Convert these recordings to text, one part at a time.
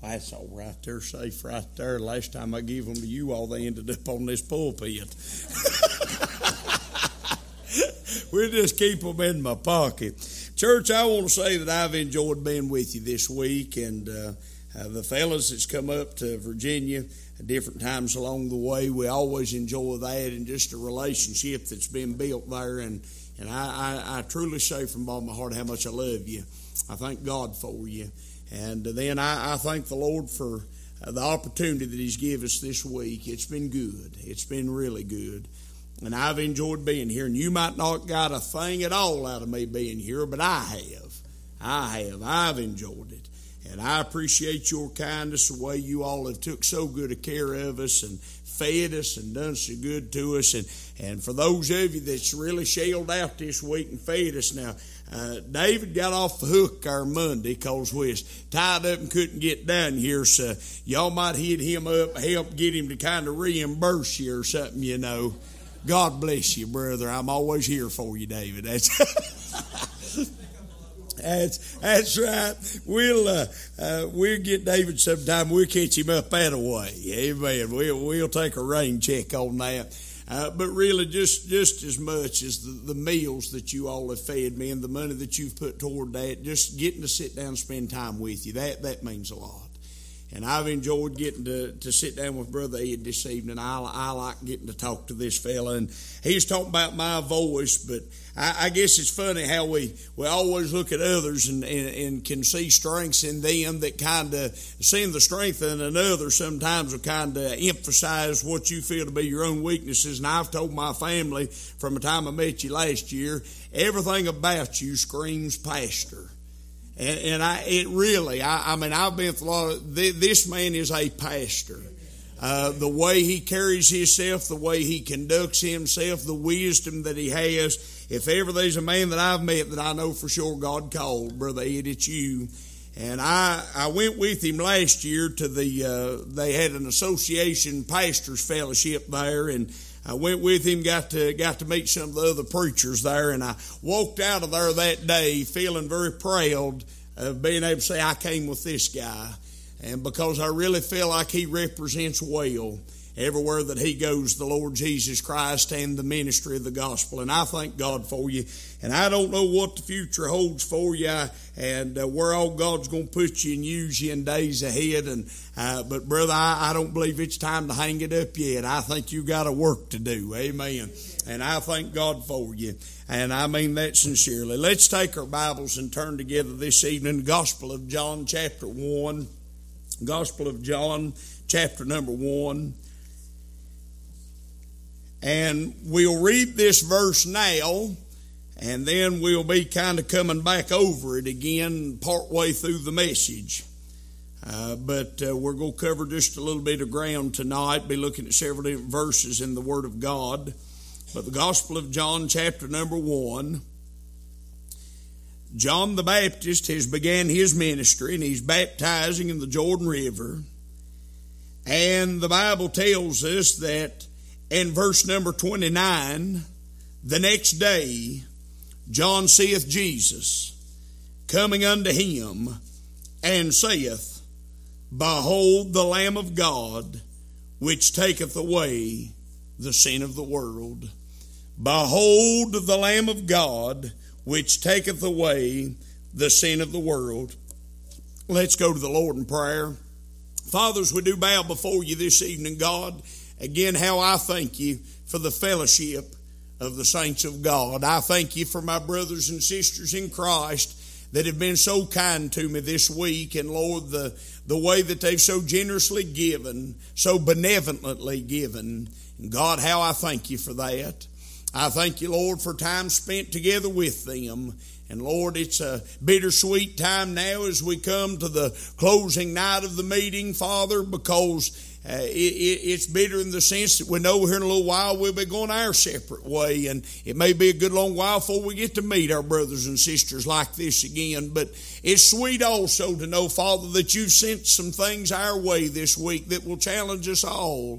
That's all right. They're safe right there. Last time I gave them to you all, they ended up on this pulpit. We'll just keep them in my pocket. Church, I want to say that I've enjoyed being with you this week, and the fellas that's come up to Virginia at different times along the way, we always enjoy that and just a relationship that's been built there. And I truly say from all my heart how much I love you. I thank God for you. And then I thank the Lord for the opportunity that He's given us this week. It's been good. It's been really good. And I've enjoyed being here. And you might not got a thing at all out of me being here, but I have. I've enjoyed it. And I appreciate your kindness, the way you all have took so good a care of us and fed us and done so good to us. And for those of you that's really shelled out this week and fed us now, David got off the hook our Monday because we was tied up and couldn't get down here. So y'all might hit him up, help get him to kind of reimburse you or something, you know. God bless you, brother. I'm always here for you, David. That's right. We'll get David sometime. We'll catch him up that way. Amen. We'll take a rain check on that. But really, just as much as the meals that you all have fed me and the money that you've put toward that, just getting to sit down and spend time with you, that means a lot. And I've enjoyed getting to sit down with Brother Ed this evening. I like getting to talk to this fella. And he's talking about my voice, but I guess it's funny how we always look at others and can see strengths in them that kind of, seeing the strength in another sometimes will kind of emphasize what you feel to be your own weaknesses. And I've told my family from the time I met you last year, everything about you screams pastor. And I've been through a lot of, this man is a pastor. The way he carries himself, the way he conducts himself, the wisdom that he has. If ever there's a man that I've met that I know for sure God called, Brother Ed, it's you. And I went with him last year to they had an association pastors fellowship there, and I went with him, got to meet some of the other preachers there, and I walked out of there that day feeling very proud of being able to say I came with this guy, and because I really feel like he represents well everywhere that he goes, the Lord Jesus Christ and the ministry of the gospel. And I thank God for you. And I don't know what the future holds for you and where all God's going to put you and use you in days ahead. But brother, I don't believe it's time to hang it up yet. I think you got a work to do. Amen. And I thank God for you. And I mean that sincerely. Let's take our Bibles and turn together this evening. Gospel of John, chapter 1. Gospel of John, chapter number 1. And we'll read this verse now, and then we'll be kind of coming back over it again partway through the message. But we're going to cover just a little bit of ground tonight, be looking at several different verses in the Word of God. But the Gospel of John, chapter number 1, John the Baptist has began his ministry, and he's baptizing in the Jordan River. And the Bible tells us that in verse number 29, the next day, John seeth Jesus coming unto him, and saith, Behold the Lamb of God, which taketh away the sin of the world. Behold the Lamb of God, which taketh away the sin of the world. Let's go to the Lord in prayer. Fathers, we do bow before you this evening, God. Again, how I thank you for the fellowship of the saints of God. I thank you for my brothers and sisters in Christ that have been so kind to me this week. And Lord, the way that they've so generously given, so benevolently given. And God, how I thank you for that. I thank you, Lord, for time spent together with them. And Lord, it's a bittersweet time now as we come to the closing night of the meeting, Father, because it's bitter in the sense that we know here in a little while we'll be going our separate way, and it may be a good long while before we get to meet our brothers and sisters like this again. But it's sweet also to know, Father, that you've sent some things our way this week that will challenge us all.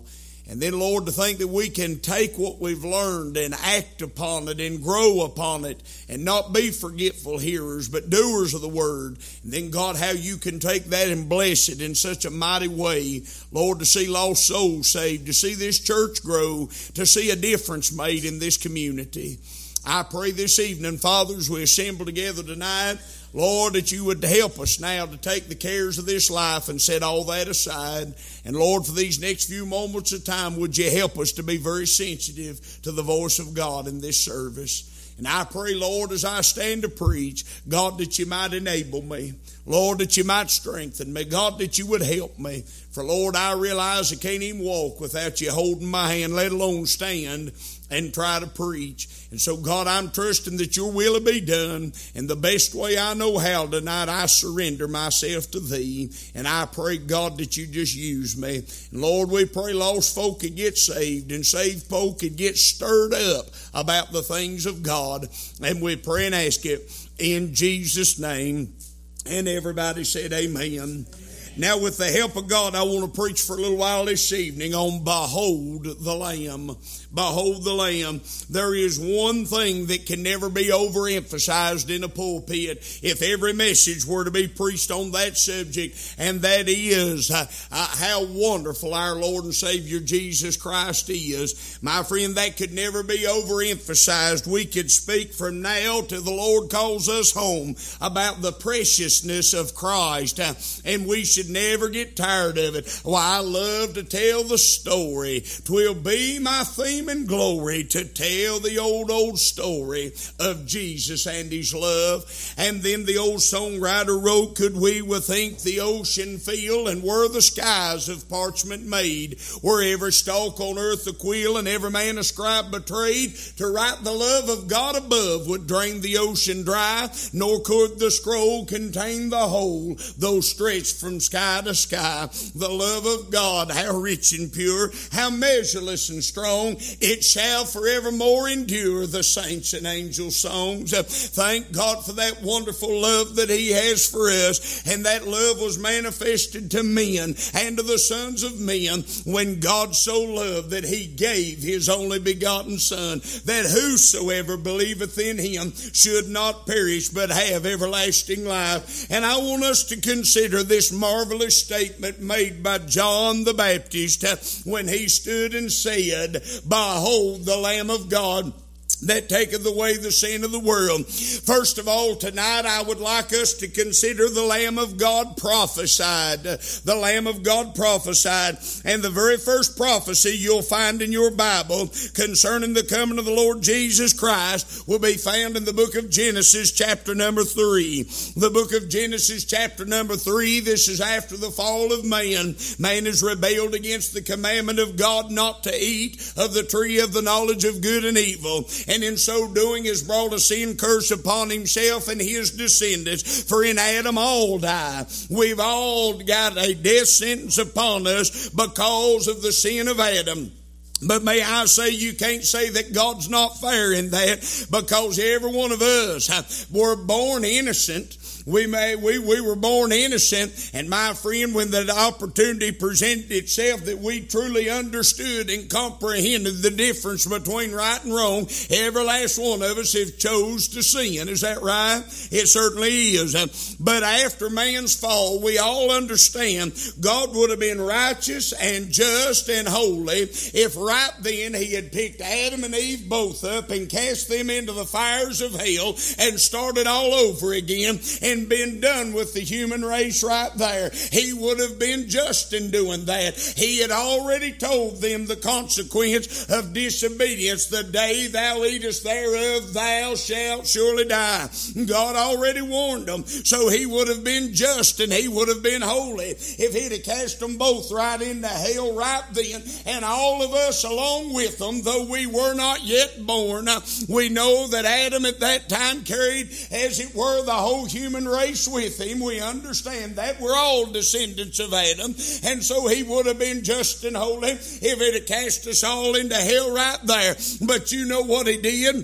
And then, Lord, to think that we can take what we've learned and act upon it and grow upon it and not be forgetful hearers, but doers of the word. And then, God, how you can take that and bless it in such a mighty way. Lord, to see lost souls saved, to see this church grow, to see a difference made in this community. I pray this evening, Father, as we assemble together tonight, Lord, that you would help us now to take the cares of this life and set all that aside. And Lord, for these next few moments of time, would you help us to be very sensitive to the voice of God in this service. And I pray, Lord, as I stand to preach, God, that you might enable me. Lord, that you might strengthen me. God, that you would help me. For, Lord, I realize I can't even walk without you holding my hand, let alone stand and try to preach. And so, God, I'm trusting that your will will be done. And the best way I know how tonight, I surrender myself to thee. And I pray, God, that you just use me. And Lord, we pray lost folk could get saved and saved folk could get stirred up about the things of God. And we pray and ask it in Jesus' name. And everybody said amen. Now, with the help of God, I want to preach for a little while this evening on Behold the Lamb. Behold the Lamb. There is one thing that can never be overemphasized in a pulpit if every message were to be preached on that subject, and that is how wonderful our Lord and Savior Jesus Christ is. My friend, that could never be overemphasized. We could speak from now till the Lord calls us home about the preciousness of Christ, and we should never get tired of it. Why, I love to tell the story. 'Twill be my theme and glory to tell the old story of Jesus and his love. And then the old songwriter wrote, could we with ink the ocean fill, and were the skies of parchment made, were every stalk on earth a quill, and every man a scribe betrayed, to write the love of God above would drain the ocean dry, nor could the scroll contain the whole, though stretched from sky to sky. The love of God, how rich and pure, how measureless and strong, it shall forevermore endure, the saints and angels' songs. Thank God for that wonderful love that he has for us, and that love was manifested to men and to the sons of men when God so loved that he gave his only begotten Son, that whosoever believeth in him should not perish but have everlasting life. And I want us to consider this marvelous statement made by John the Baptist when he stood and said, Behold the Lamb of God that taketh away the sin of the world. First of all, tonight I would like us to consider the Lamb of God prophesied. The Lamb of God prophesied. And the very first prophecy you'll find in your Bible concerning the coming of the Lord Jesus Christ will be found in the book of Genesis chapter number 3. The book of Genesis chapter number 3, this is after the fall of man. Man has rebelled against the commandment of God not to eat of the tree of the knowledge of good and evil, and in so doing has brought a sin curse upon himself and his descendants. For in Adam all die. We've all got a death sentence upon us because of the sin of Adam. But may I say, you can't say that God's not fair in that, because every one of us were born innocent. We were born innocent, and my friend, when the opportunity presented itself that we truly understood and comprehended the difference between right and wrong, every last one of us have chose to sin. Is that right? It certainly is. But after man's fall, we all understand God would have been righteous and just and holy if right then he had picked Adam and Eve both up and cast them into the fires of hell and started all over again and been done with the human race right there. He would have been just in doing that. He had already told them the consequence of disobedience. The day thou eatest thereof, thou shalt surely die. God already warned them. So he would have been just and he would have been holy if he'd have cast them both right into hell right then. And all of us along with them, though we were not yet born, we know that Adam at that time carried, as it were, the whole human race with him. We understand that. We're all descendants of Adam. And so he would have been just and holy if it had cast us all into hell right there. But you know what he did?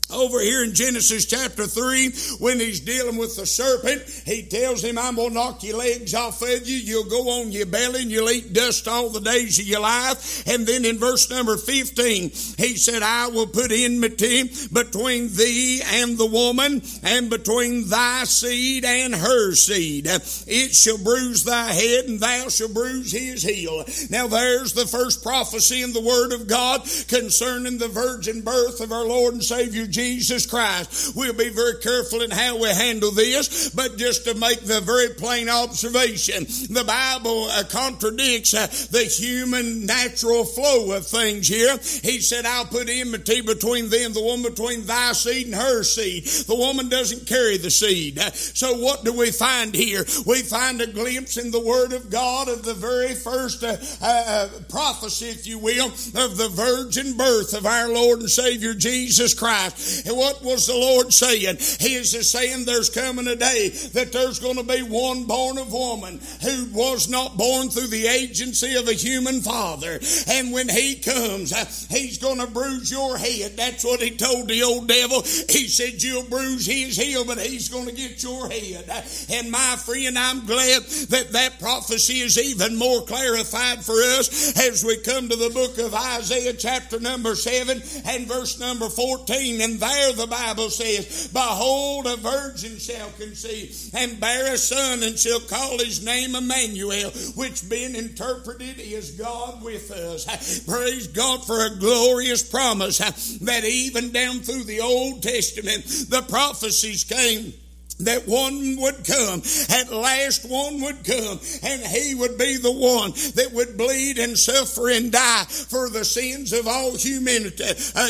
Over here in Genesis chapter 3, when he's dealing with the serpent, he tells him, I'm going to knock your legs off of you. You'll go on your belly and you'll eat dust all the days of your life. And then in verse number 15, he said, I will put enmity between thee and the woman, and between thy seed and her seed. It shall bruise thy head, and thou shalt bruise his heel. Now there's the first prophecy in the Word of God concerning the virgin birth of our Lord and Savior Jesus Christ. We'll be very careful in how we handle this, but just to make the very plain observation, the Bible contradicts the human natural flow of things here. He said, I'll put enmity between thee and the woman, between thy seed and her seed. The woman doesn't carry the seed. So what do we find here? We find a glimpse in the Word of God of the very first prophecy, if you will, of the virgin birth of our Lord and Savior Jesus Christ. And what was the Lord saying? He is saying there's coming a day that there's going to be one born of woman who was not born through the agency of a human father. And when he comes, he's going to bruise your head. That's what he told the old devil. He said, you'll bruise his heel, but he's going to get your head. And my friend, I'm glad that that prophecy is even more clarified for us as we come to the book of Isaiah chapter number 7 and verse number 14. And there the Bible says, behold, a virgin shall conceive and bear a son, and shall call his name Emmanuel, which being interpreted is God with us. Praise God for a glorious promise that even down through the Old Testament, the prophecies came that one would come. At last one would come, and he would be the one that would bleed and suffer and die for the sins of all humanity,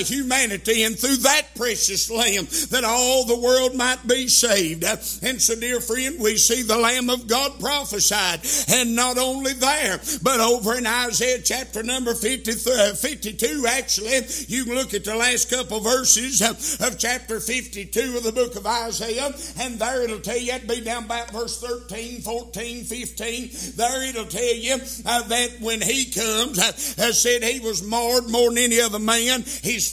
and through that precious Lamb that all the world might be saved. And so, dear friend, we see the Lamb of God prophesied, and not only there, but over in Isaiah chapter number 52, actually, you can look at the last couple verses of chapter 52 of the book of Isaiah, and there it'll tell you, that'd be down about verse 13, 14, 15. There it'll tell you that when he comes, said he was marred more than any other man. His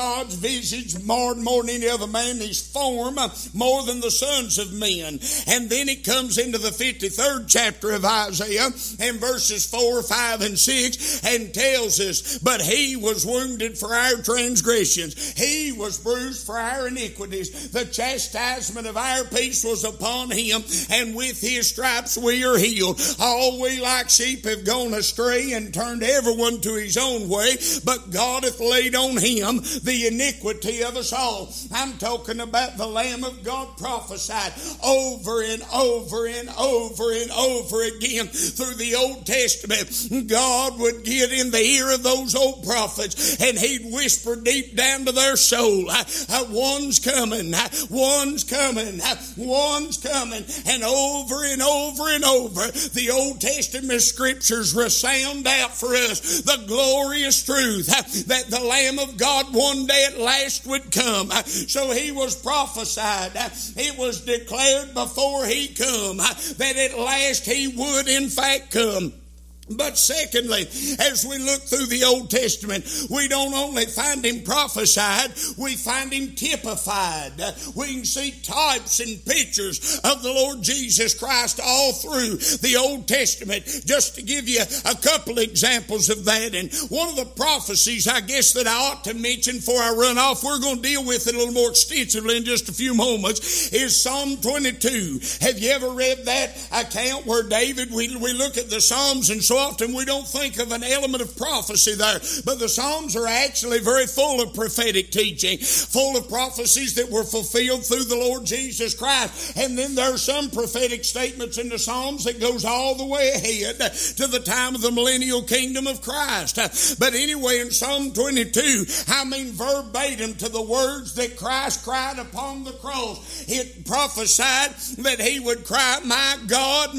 visage marred more than any other man. His form more than the sons of men. And then it comes into the 53rd chapter of Isaiah and verses 4, 5, and 6 and tells us, but he was wounded for our transgressions. He was bruised for our iniquities. The chastisement of our peace was upon him, and with his stripes we are healed. All we like sheep have gone astray, and turned everyone to his own way, but God hath laid on him the iniquity of us all. I'm talking about the Lamb of God prophesied over and over and over and over again through the Old Testament. God would get in the ear of those old prophets, and he'd whisper deep down to their soul, one's coming, one's coming, one's coming. And over and over and over, the Old Testament scriptures resound out for us the glorious truth that the Lamb of God one day at last would come. So he was prophesied. It was declared before he come that at last he would in fact come. But secondly, as we look through the Old Testament, we don't only find him prophesied, we find him typified. We can see types and pictures of the Lord Jesus Christ all through the Old Testament. Just to give you a couple examples of that. And one of the prophecies, I guess, that I ought to mention before I run off, we're going to deal with it a little more extensively in just a few moments, is Psalm 22. Have you ever read that account where David, we look at the Psalms, and so often we don't think of an element of prophecy there, but the Psalms are actually very full of prophetic teaching, full of prophecies that were fulfilled through the Lord Jesus Christ. And then there are some prophetic statements in the Psalms that goes all the way ahead to the time of the millennial kingdom of Christ. But anyway, in Psalm 22, I mean verbatim to the words that Christ cried upon the cross, it prophesied that he would cry, my God,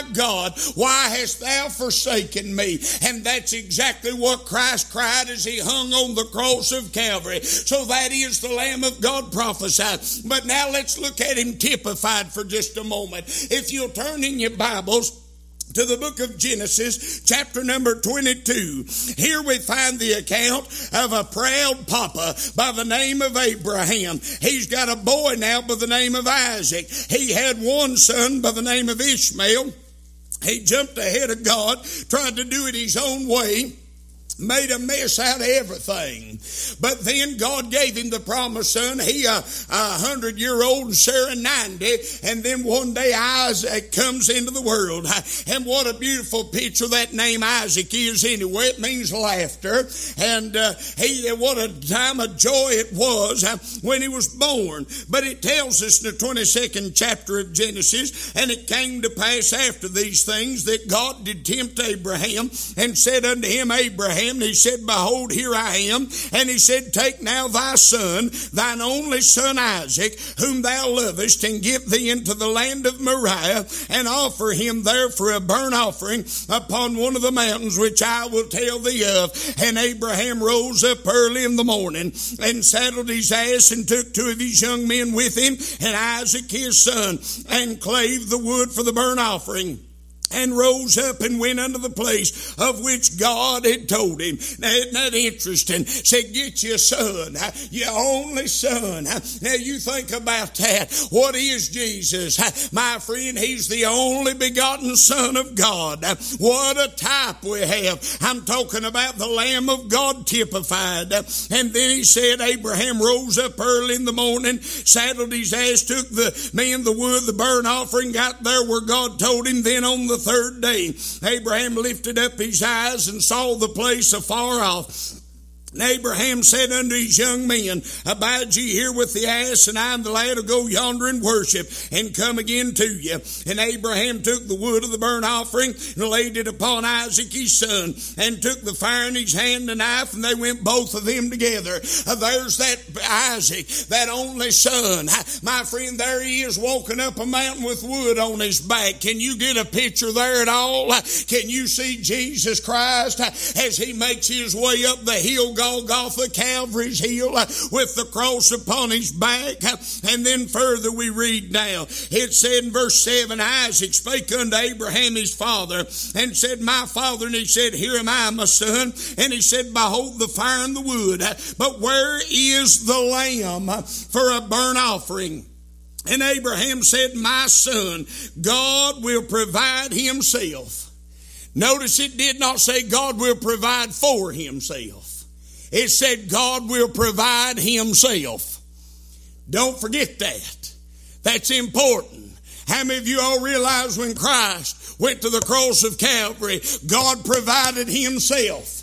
why hast thou forsaken me? And that's exactly what Christ cried as he hung on the cross of Calvary. So that is the Lamb of God prophesied. But now let's look at him typified for just a moment. If you'll turn in your Bibles to the book of Genesis, chapter number 22. Here we find the account of a proud papa by the name of Abraham. He's got a boy now by the name of Isaac. He had one son by the name of Ishmael. He jumped ahead of God, tried to do it his own way, made a mess out of everything. But then God gave him the promised son. He 100-year-old and Sarah 90. And then one day Isaac comes into the world. And what a beautiful picture that name Isaac is anyway. It means laughter. And what a time of joy it was when he was born. But it tells us in the 22nd chapter of Genesis, and it came to pass after these things that God did tempt Abraham and said unto him, Abraham, and he said, behold, here I am. And he said, take now thy son, thine only son Isaac, whom thou lovest, and get thee into the land of Moriah, and offer him there for a burnt offering upon one of the mountains which I will tell thee of. And Abraham rose up early in the morning, and saddled his ass, and took two of his young men with him, and Isaac his son, and clave the wood for the burnt offering, and rose up and went unto the place of which God had told him. Now, isn't that interesting? Said, get your son, your only son. Now, you think about that. What is Jesus? My friend, he's the only begotten Son of God. What a type we have. I'm talking about the Lamb of God typified. And then he said, Abraham rose up early in the morning, saddled his ass, took the men the wood, the burnt offering, got there where God told him. Then on the third day, Abraham lifted up his eyes and saw the place afar off. And Abraham said unto his young men, abide ye here with the ass, and I and the lad will go yonder and worship, and come again to you. And Abraham took the wood of the burnt offering, and laid it upon Isaac his son, and took the fire in his hand and a knife, and they went both of them together. There's that Isaac, that only son. My friend, there he is walking up a mountain with wood on his back. Can you get a picture there at all? Can you see Jesus Christ as he makes his way up the hill, Golgotha, Calvary's hill, with the cross upon his back? And then further we read now, it said in verse 7, Isaac spake unto Abraham his father, and said, my father. And he said, here am I, my son. And he said, behold the fire and the wood, but where is the lamb for a burnt offering? And Abraham said, my son, God will provide himself. Notice it did not say God will provide for himself. It said God will provide himself. Don't forget that. That's important. How many of you all realize when Christ went to the cross of Calvary, God provided himself?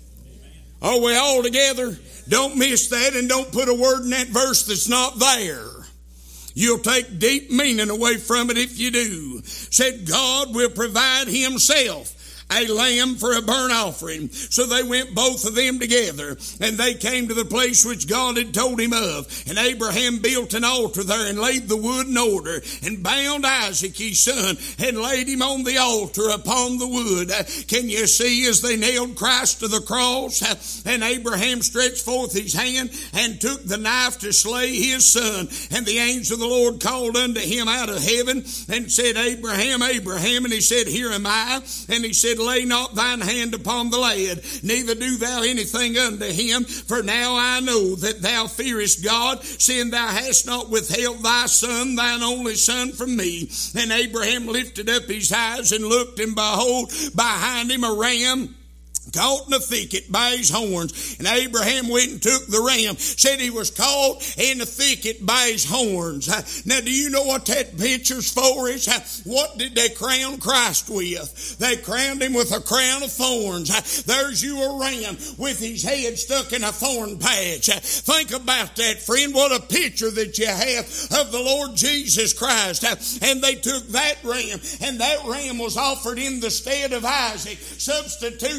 Are we all together? Don't miss that, and don't put a word in that verse that's not there. You'll take deep meaning away from it if you do. Said God will provide himself a lamb for a burnt offering. So they went both of them together, and they came to the place which God had told him of. And Abraham built an altar there, and laid the wood in order, and bound Isaac his son, and laid him on the altar upon the wood. Can you see as they nailed Christ to the cross? And Abraham stretched forth his hand, and took the knife to slay his son. And the angel of the Lord called unto him out of heaven, and said, Abraham, Abraham. And he said, here am I. And he said, lay not thine hand upon the lad, neither do thou anything unto him. For now I know that thou fearest God, seeing thou hast not withheld thy son, thine only son, from me. And Abraham lifted up his eyes and looked, and behold, behind him a ram caught in a thicket by his horns. And Abraham went and took the ram. Said he was caught in the thicket by his horns. Now, do you know what that picture's for? What did they crown Christ with? They crowned him with a crown of thorns. There's you a ram with his head stuck in a thorn patch. Think about that, friend. What a picture that you have of the Lord Jesus Christ. And they took that ram, and that ram was offered in the stead of Isaac, substitutionary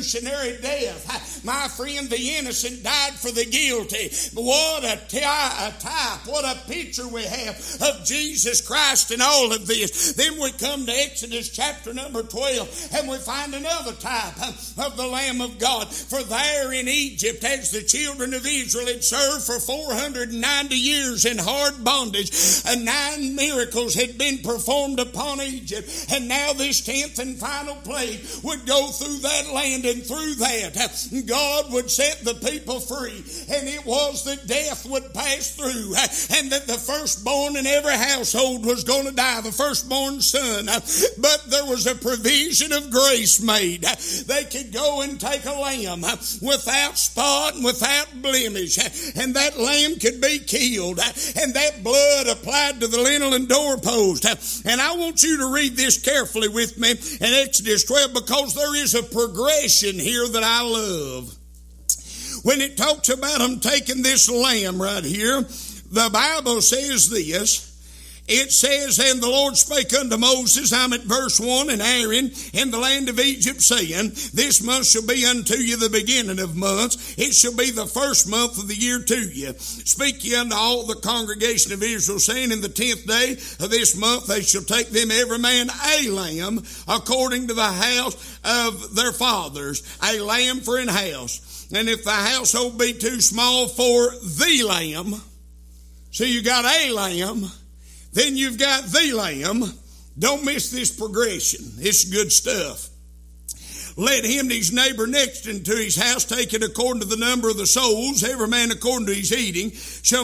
very death. My friend, the innocent died for the guilty. What a type, what a picture we have of Jesus Christ in all of this. Then we come to Exodus chapter number 12, and we find another type of the Lamb of God. For there in Egypt, as the children of Israel had served for 490 years in hard bondage, 9 miracles had been performed upon Egypt, and now this 10th and final plague would go through that land, and through that God would set the people free, and it was that death would pass through, and that the firstborn in every household was going to die, the firstborn son. But there was a provision of grace made. They could go and take a lamb without spot and without blemish, and that lamb could be killed, and that blood applied to the lintel and doorpost. And I want you to read this carefully with me in Exodus 12, because there is a progression here that I love. When it talks about them taking this lamb right here, the Bible says this. It says, and the Lord spake unto Moses, I'm at verse 1, and Aaron in the land of Egypt, saying, this month shall be unto you the beginning of months. It shall be the first month of the year to you. Speak ye unto all the congregation of Israel, saying, in the 10th day of this month they shall take them every man a lamb, according to the house of their fathers, a lamb for an house. And if the household be too small for the lamb, so you got a lamb, then you've got the lamb. Don't miss this progression. It's good stuff. Let him and his neighbor next unto his house take it according to the number of the souls, every man according to his eating, to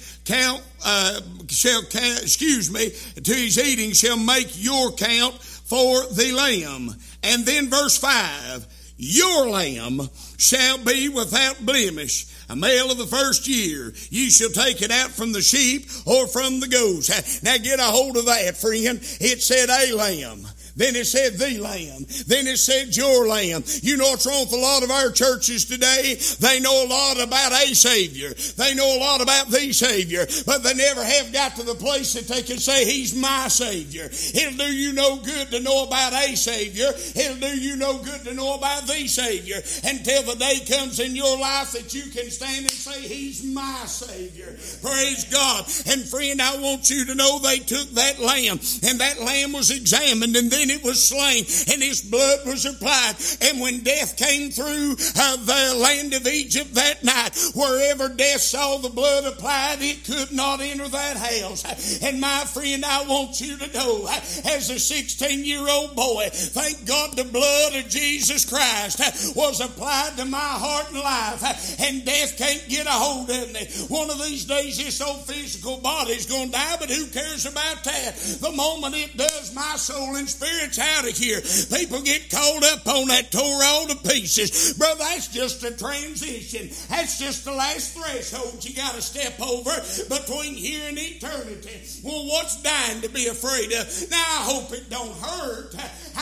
his eating shall make your count for the lamb. And then verse 5, your lamb shall be without blemish, a male of the first year. You shall take it out from the sheep or from the goats. Now get a hold of that, friend. It said a lamb. Then it said the lamb. Then it said your lamb. You know what's wrong with a lot of our churches today? They know a lot about a Savior. They know a lot about the Savior. But they never have got to the place that they can say, He's my Savior. It'll do you no good to know about a Savior. It'll do you no good to know about the Savior until the day comes in your life that you can stand and say, He's my Savior. Praise God. And friend, I want you to know they took that lamb, and that lamb was examined, and then it was slain, and his blood was applied. And when death came through the land of Egypt that night, wherever death saw the blood applied, it could not enter that house. And my friend, I want you to know, as a 16-year-old boy, thank God the blood of Jesus Christ was applied to my heart and life, and death can't get a hold of me. One of these days this old physical body's going to die, but who cares about that? The moment it does, my soul and spirit's out of here. People get caught up on that, tore all to pieces. Brother, that's just a transition. That's just the last threshold you got to step over between here and eternity. Well, what's dying to be afraid of? Now, I hope it don't hurt.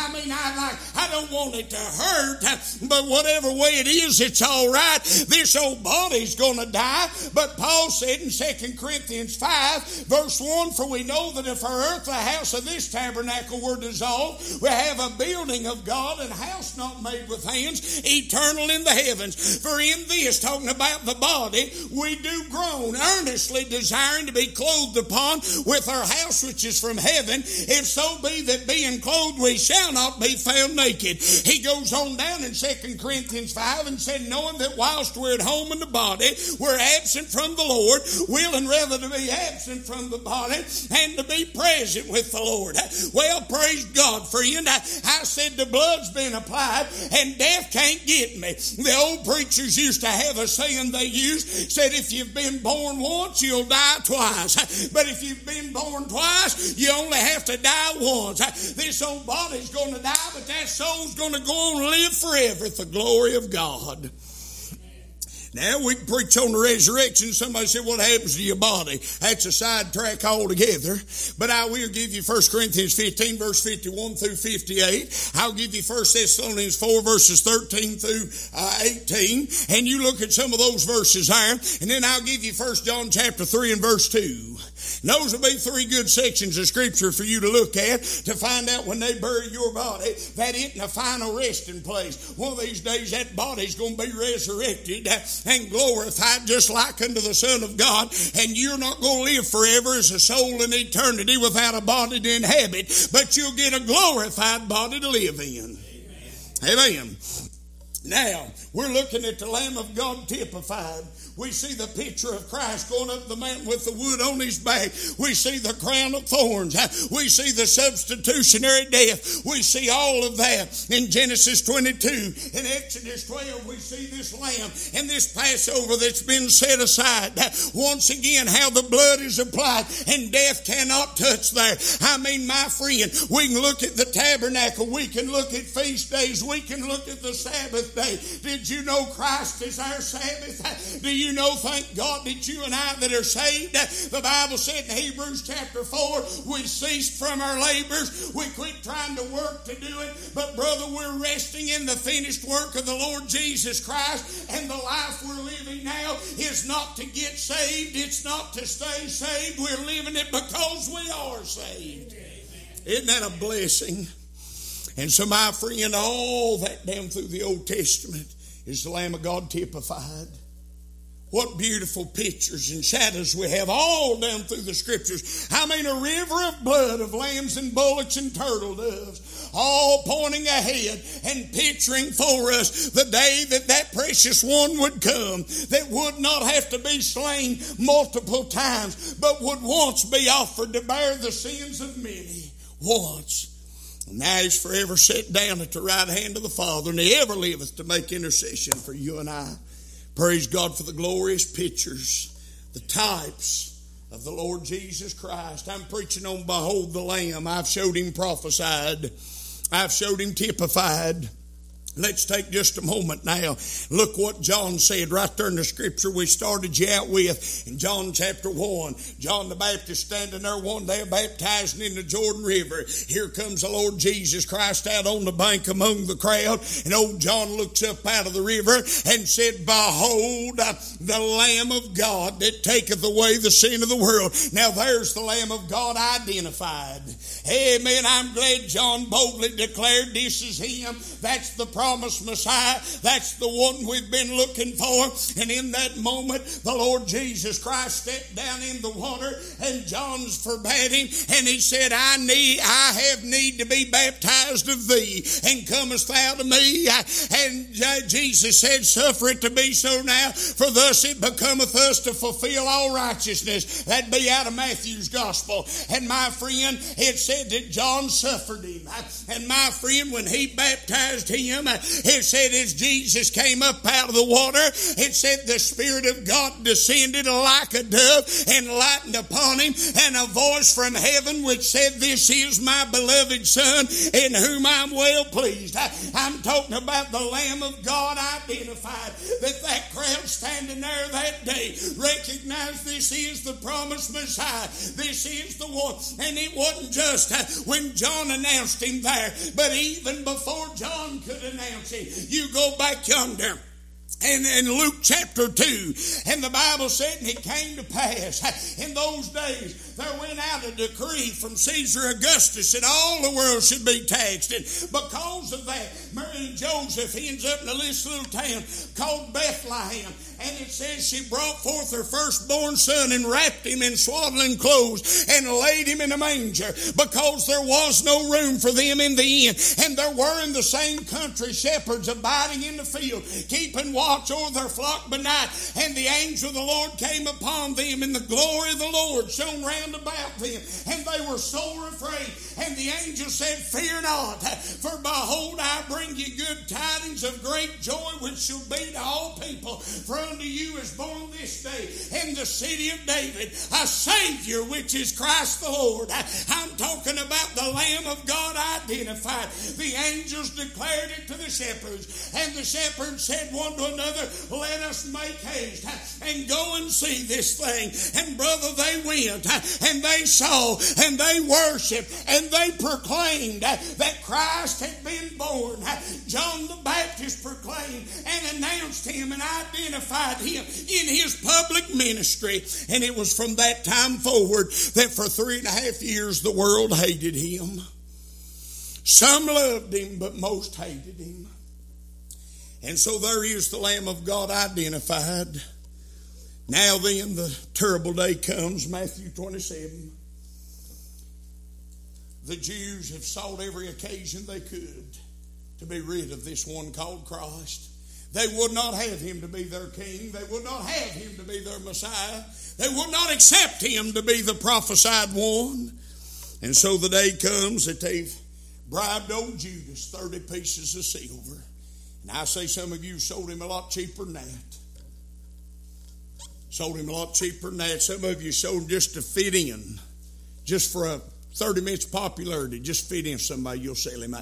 I don't want it to hurt, but whatever way it is, it's all right. This old body's going to die. But Paul said in 2 Corinthians 5, verse 1, for we know that if our earthly house of this tabernacle were dissolved, we have a building of God, and a house not made with hands, eternal in the heavens. For in this, talking about the body, we do groan, earnestly desiring to be clothed upon with our house which is from heaven, if so be that being clothed we shall not be found naked. He goes on down in 2 Corinthians 5 and said, knowing that whilst we're at home in the body, we're absent from the Lord, willing rather to be absent from the body and to be present with the Lord. Well, praise God, friend. I said the blood's been applied and death can't get me. The old preachers used to have a saying they used, said if you've been born once, you'll die twice. But if you've been born twice, you only have to die once. This old body's going to die, but that soul's going to go on and live forever at the glory of God. Now, we can preach on the resurrection. Somebody said, what happens to your body? That's a sidetrack altogether. But I will give you 1 Corinthians 15, verse 51 through 58. I'll give you 1 Thessalonians 4, verses 13 through 18. And you look at some of those verses there. And then I'll give you 1 John chapter 3 and verse 2. And those will be 3 good sections of Scripture for you to look at to find out when they bury your body that isn't a final resting place. One of these days that body's going to be resurrected and glorified just like unto the Son of God, and you're not going to live forever as a soul in eternity without a body to inhabit, but you'll get a glorified body to live in. Amen. Now, we're looking at the Lamb of God typified. We see the picture of Christ going up the mountain with the wood on his back. We see the crown of thorns. We see the substitutionary death. We see all of that in Genesis 22. In Exodus 12, we see this lamb and this Passover that's been set aside. Once again, how the blood is applied and death cannot touch there. I mean, my friend, we can look at the tabernacle. We can look at feast days. We can look at the Sabbath day. Did you know Christ is our Sabbath? Do you know, thank God, that you and I that are saved, the Bible said in Hebrews chapter 4, we ceased from our labors. We quit trying to work to do it. But brother, we're resting in the finished work of the Lord Jesus Christ. And the life we're living now is not to get saved. It's not to stay saved. We're living it because we are saved. Isn't that a blessing? And so, my friend, all that down through the Old Testament is the Lamb of God typified. What beautiful pictures and shadows we have all down through the Scriptures. I mean, a river of blood of lambs and bullocks and turtle doves, all pointing ahead and picturing for us the day that that precious one would come, that would not have to be slain multiple times, but would once be offered to bear the sins of many. Once. And now he's forever set down at the right hand of the Father, and he ever liveth to make intercession for you and I. Praise God for the glorious pictures, the types of the Lord Jesus Christ. I'm preaching on Behold the Lamb. I've showed him prophesied. I've showed him typified. Let's take just a moment now. Look what John said right there in the Scripture we started you out with. In John chapter 1, John the Baptist standing there one day baptizing in the Jordan River. Here comes the Lord Jesus Christ out on the bank among the crowd. And old John looks up out of the river and said, Behold the Lamb of God that taketh away the sin of the world. Now there's the Lamb of God identified. Amen. I'm glad John boldly declared this is him. That's the promised Messiah. That's the one we've been looking for. And in that moment, the Lord Jesus Christ stepped down in the water, and John's forbade him, and he said, I have need to be baptized of thee, and comest thou to me? And Jesus said, Suffer it to be so now, for thus it becometh us to fulfill all righteousness. That'd be out of Matthew's gospel. And my friend, it said that John suffered him. And my friend, when he baptized him, it said as Jesus came up out of the water, it said the Spirit of God descended like a dove and lightened upon him, and a voice from heaven which said, This is my beloved Son, in whom I'm well pleased. I'm talking about the Lamb of God identified, that crowd standing there that day recognized this is the promised Messiah. This is the one. And it wasn't just when John announced him there, but even before John could announce him. You go back yonder. And in Luke chapter 2, and the Bible said, and it came to pass, in those days, there went out a decree from Caesar Augustus that all the world should be taxed. And because of that, Mary and Joseph ends up in a little town called Bethlehem. And it says she brought forth her firstborn son and wrapped him in swaddling clothes and laid him in a manger, because there was no room for them in the inn. And there were in the same country shepherds abiding in the field, keeping watch over their flock by night. And the angel of the Lord came upon them, and the glory of the Lord shone round about them. And they were sore afraid. And the angel said, Fear not, for behold, I bring you good tidings of great joy, which shall be to all people. For unto you is born this day in the city of David a Savior, which is Christ the Lord. I'm talking about the Lamb of God identified. The angels declared it to the shepherds, and the shepherds said one to another, Let us make haste and go and see this thing. And brother, they went and they saw and they worshiped and they proclaimed that Christ had been born Lord, John the Baptist proclaimed and announced him and identified him in his public ministry. And it was from that time forward that for 3.5 years the world hated him. Some loved him, but most hated him. And so there is the Lamb of God identified. Now then, the terrible day comes, Matthew 27. The Jews have sought every occasion they could to be rid of this one called Christ. They would not have him to be their king. They would not have him to be their Messiah. They would not accept him to be the prophesied one. And so the day comes that they've bribed old Judas 30 pieces of silver. And I say some of you sold him a lot cheaper than that. Sold him a lot cheaper than that. Some of you sold him just to fit in. Just for a 30 minutes of popularity. Just fit in somebody, you'll sell him out.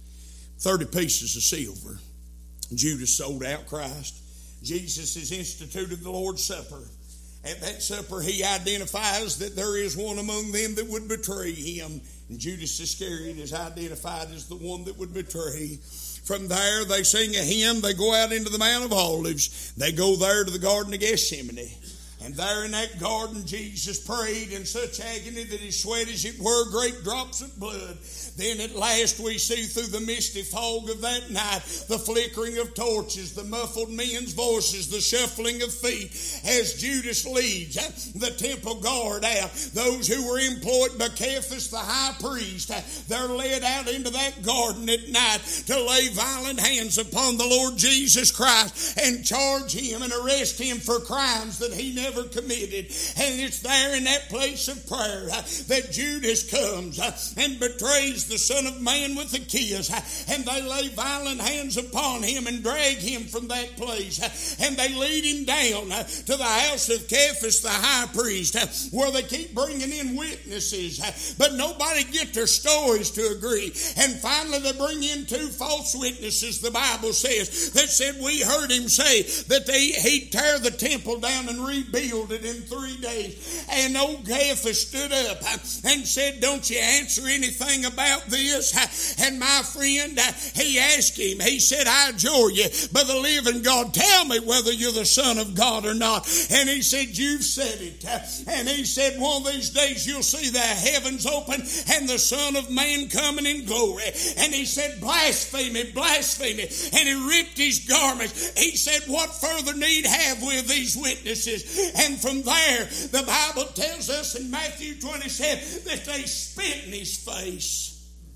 30 pieces of silver. Judas sold out Christ. Jesus has instituted the Lord's Supper. At that supper, he identifies that there is one among them that would betray him. And Judas Iscariot is identified as the one that would betray. From there, they sing a hymn. They go out into the Mount of Olives. They go there to the Garden of Gethsemane. And there in that garden, Jesus prayed in such agony that he sweat as it were great drops of blood. Then at last we see through the misty fog of that night the flickering of torches, the muffled men's voices, the shuffling of feet as Judas leads the temple guard out. Those who were employed by Caiaphas the high priest, they're led out into that garden at night to lay violent hands upon the Lord Jesus Christ and charge him and arrest him for crimes that he never committed. And it's there in that place of prayer that Judas comes and betrays the Son of Man with a kiss. And they lay violent hands upon him and drag him from that place. And they lead him down to the house of Caiaphas the high priest, where they keep bringing in witnesses, but nobody get their stories to agree. And finally they bring in 2 false witnesses, the Bible says, that said, we heard him say that he'd tear the temple down and rebuild it in 3 days. And old Caiaphas stood up and said, don't you answer anything about this? And my friend, he asked him, he said, I adjure you by the living God, tell me whether you're the Son of God or not. And he said, you've said it. And he said, one of these days you'll see the heavens open and the Son of Man coming in glory. And he said, blasphemy, blasphemy. And he ripped his garments. He said, what further need have we of these witnesses? And from there, the Bible tells us in Matthew 27 that they spit in his face.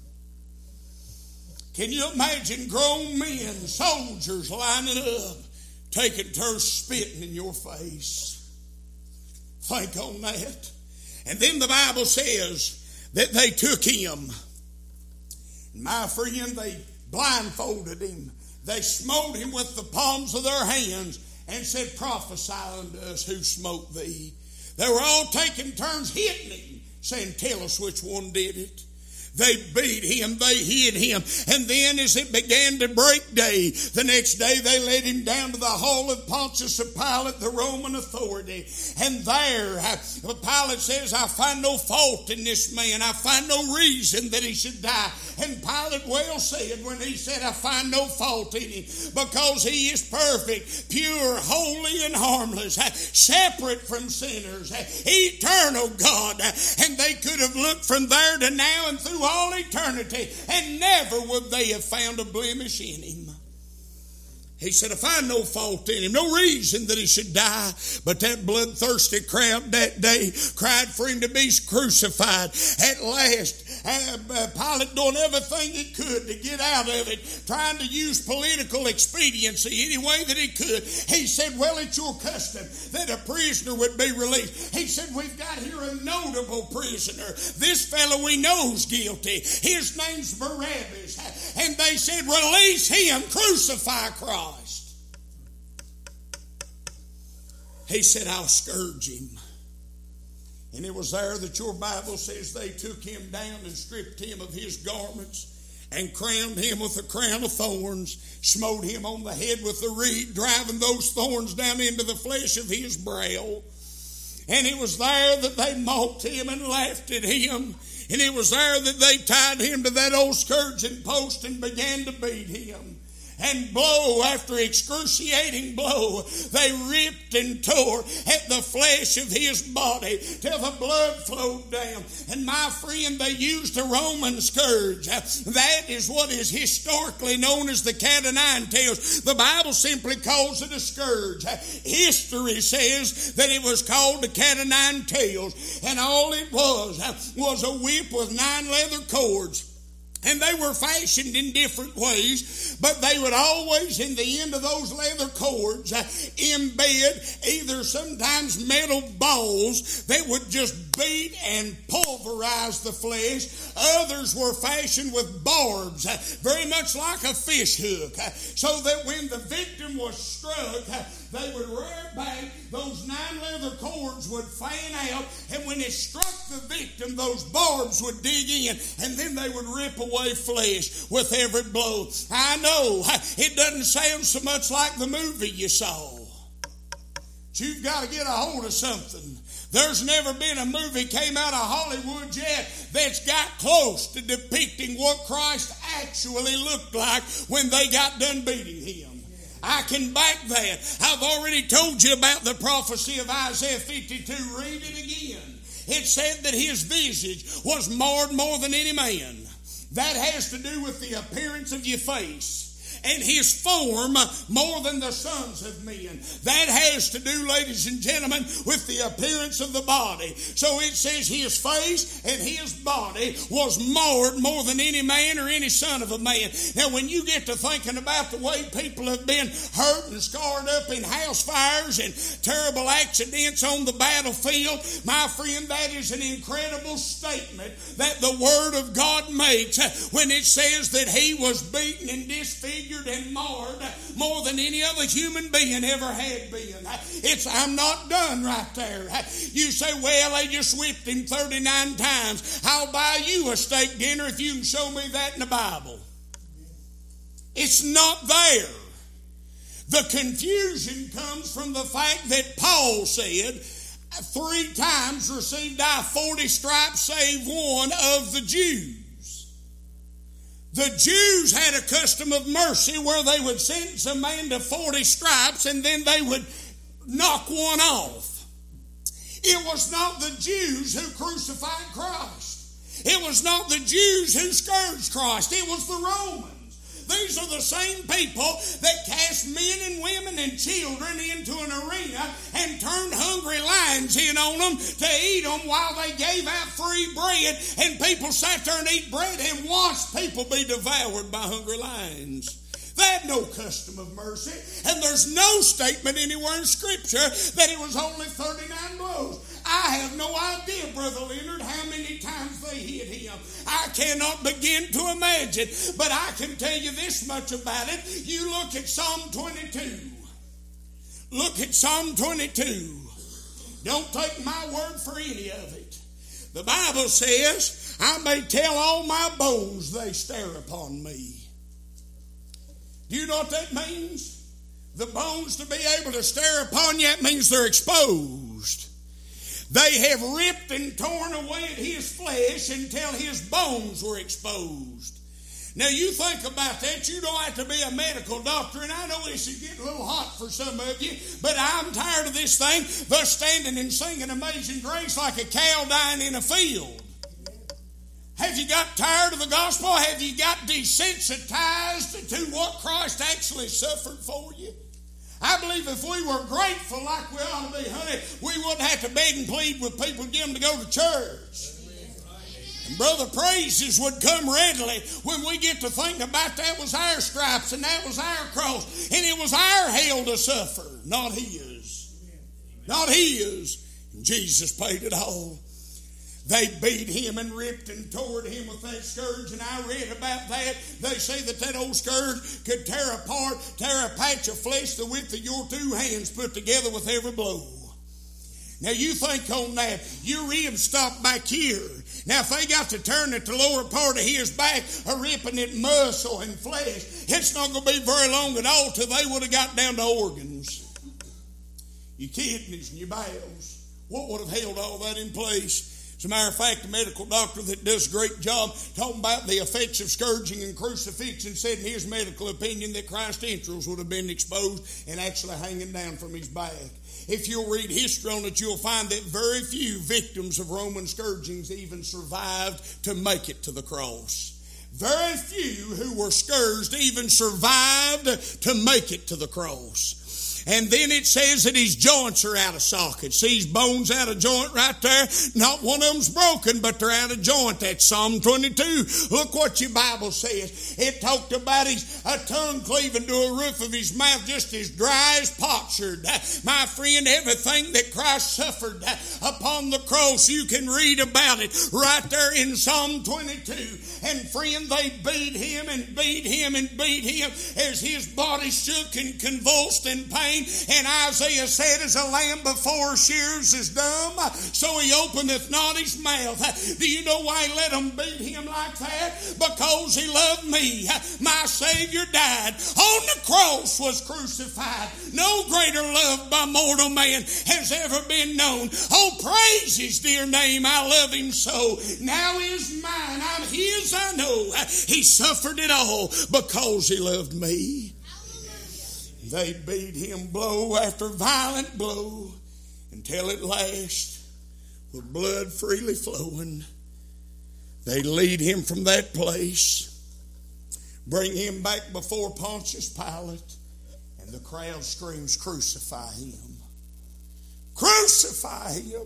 Can you imagine grown men, soldiers lining up, taking turns spitting in your face? Think on that. And then the Bible says that they took him. My friend, they blindfolded him. They smote him with the palms of their hands and said, prophesy unto us who smote thee. They were all taking turns hitting him, saying, tell us which one did it. They beat him, they hid him, and then as it began to break day, the next day they led him down to the hall of Pontius Pilate, the Roman authority. And there, Pilate says, I find no fault in this man. I find no reason that he should die. And Pilate well said when he said, I find no fault in him, because he is perfect, pure, holy, and harmless, separate from sinners, eternal God. And they could have looked from there to now and through all eternity, and never would they have found a blemish in him. He said, I find no fault in him, no reason that he should die. But that bloodthirsty crowd that day cried for him to be crucified. At last, Pilate doing everything he could to get out of it, trying to use political expediency any way that he could. He said, well, it's your custom that a prisoner would be released. He said, we've got here a notable prisoner. This fellow we know's guilty. His name's Barabbas. And they said, release him, crucify Christ. He said, I'll scourge him. And it was there that your Bible says they took him down and stripped him of his garments and crowned him with a crown of thorns, smote him on the head with a reed, driving those thorns down into the flesh of his brow. And it was there that they mocked him and laughed at him. And it was there that they tied him to that old scourging post and began to beat him. And blow after excruciating blow, they ripped and tore at the flesh of his body till the blood flowed down. And my friend, they used a Roman scourge. That is what is historically known as the cat o' nine tails. The Bible simply calls it a scourge. History says that it was called the cat o' nine tails. And all it was a whip with 9 leather cords. And they were fashioned in different ways, but they would always, in the end of those leather cords, embed either sometimes metal balls that would just beat and pulverize the flesh. Others were fashioned with barbs, very much like a fish hook, so that when the victim was struck, they would rear back, those 9 leather cords would fan out, and when it struck the victim, those barbs would dig in, and then they would rip away flesh with every blow. I know it doesn't sound so much like the movie you saw, but you've got to get a hold of something. There's never been a movie came out of Hollywood yet that's got close to depicting what Christ actually looked like when they got done beating him. I can back that. I've already told you about the prophecy of Isaiah 52. Read it again. It said that his visage was marred more than any man. That has to do with the appearance of your face. And his form more than the sons of men. That has to do, ladies and gentlemen, with the appearance of the body. So it says his face and his body was marred more than any man or any son of a man. Now when you get to thinking about the way people have been hurt and scarred up in house fires and terrible accidents on the battlefield, my friend, that is an incredible statement that the Word of God makes when it says that he was beaten and disfigured and marred more than any other human being ever had been. I'm not done right there. You say, well, they just whipped him 39 times. I'll buy you a steak dinner if you can show me that in the Bible. It's not there. The confusion comes from the fact that Paul said, 3 times received I 40 stripes save one of the Jews. The Jews had a custom of mercy where they would sentence a man to 40 stripes and then they would knock one off. It was not the Jews who crucified Christ. It was not the Jews who scourged Christ. It was the Romans. These are the same people that cast men and women and children into an arena and turned hungry lions in on them to eat them while they gave out free bread. And people sat there and ate bread and watched people be devoured by hungry lions. They had no custom of mercy. And there's no statement anywhere in Scripture that it was only 39 blows. I have no idea, Brother Leonard, how many times they hit him. I cannot begin to imagine. But I can tell you this much about it. You look at Psalm 22. Look at Psalm 22. Don't take my word for any of it. The Bible says, I may tell all my bones they stare upon me. Do you know what that means? The bones to be able to stare upon you, that means they're exposed. They have ripped and torn away at his flesh until his bones were exposed. Now you think about that. You don't have to be a medical doctor, and I know this is getting a little hot for some of you, but I'm tired of this thing. They're standing and singing Amazing Grace like a cow dying in a field. Have you got tired of the gospel? Have you got desensitized to what Christ actually suffered for you? I believe if we were grateful like we ought to be, honey, we wouldn't have to beg and plead with people to get them to go to church. And brother, praises would come readily when we get to think about that was our stripes and that was our cross and it was our hell to suffer, not his. Not his. And Jesus paid it all. They beat him and ripped and tore him with that scourge, and I read about that. They say that old scourge could tear a patch of flesh the width of your 2 hands put together with every blow. Now you think on that. Your ribs stop back here. Now if they got to turn at the lower part of his back or ripping at muscle and flesh, it's not going to be very long at all till they would have got down to organs. Your kidneys and your bowels. What would have held all that in place? As a matter of fact, a medical doctor that does a great job talking about the effects of scourging and crucifixion said in his medical opinion that Christ's entrails would have been exposed and actually hanging down from his back. If you'll read history on it, you'll find that very few victims of Roman scourgings even survived to make it to the cross. Very few who were scourged even survived to make it to the cross. And then it says that his joints are out of socket. See his bones out of joint right there? Not one of them's broken, but they're out of joint. That's Psalm 22. Look what your Bible says. It talked about his tongue cleaving to a roof of his mouth just as dry as potsherd. My friend, everything that Christ suffered upon the cross, you can read about it right there in Psalm 22. And friend, they beat him and beat him and beat him as his body shook and convulsed in pain. And Isaiah said, as a lamb before shears is dumb, so he openeth not his mouth. Do you know why he let them beat him like that? Because he loved me. My Savior died. On the cross was crucified. No greater love by mortal man has ever been known. Oh, praise his dear name. I love him so. Now is mine. I'm his, I know. He suffered it all because he loved me. They beat him blow after violent blow until at last, with blood freely flowing, they lead him from that place, bring him back before Pontius Pilate, and the crowd screams, crucify him. Crucify him.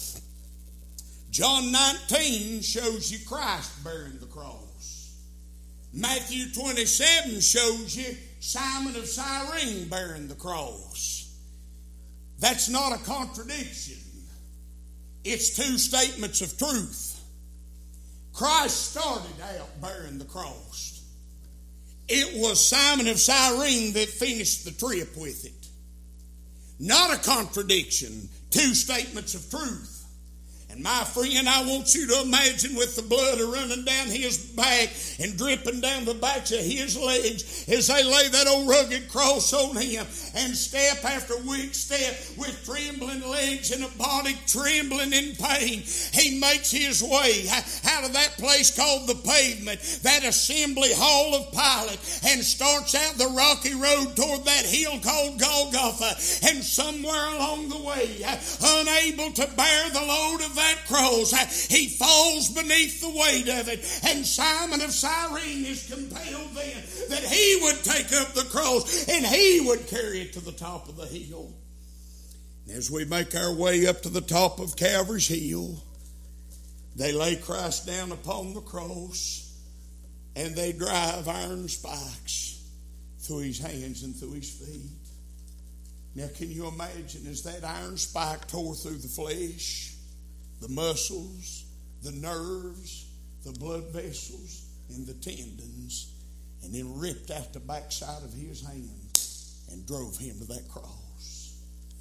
John 19 shows you Christ bearing the cross. Matthew 27 shows you Simon of Cyrene bearing the cross. That's not a contradiction. It's two statements of truth. Christ started out bearing the cross. It was Simon of Cyrene that finished the trip with it. Not a contradiction. Two statements of truth. And my friend, I want you to imagine with the blood running down his back and dripping down the backs of his legs as they lay that old rugged cross on him, and step after weak step with trembling legs and a body trembling in pain. He makes his way out of that place called the pavement, that assembly hall of Pilate, and starts out the rocky road toward that hill called Golgotha. And somewhere along the way, unable to bear the load of that cross, he falls beneath the weight of it, and Simon of Cyrene is compelled then that he would take up the cross and he would carry it to the top of the hill. And as we make our way up to the top of Calvary's hill, they lay Christ down upon the cross and they drive iron spikes through his hands and through his feet. Now can you imagine as that iron spike tore through the flesh, the muscles, the nerves, the blood vessels, and the tendons, and then ripped out the backside of his hand and drove him to that cross.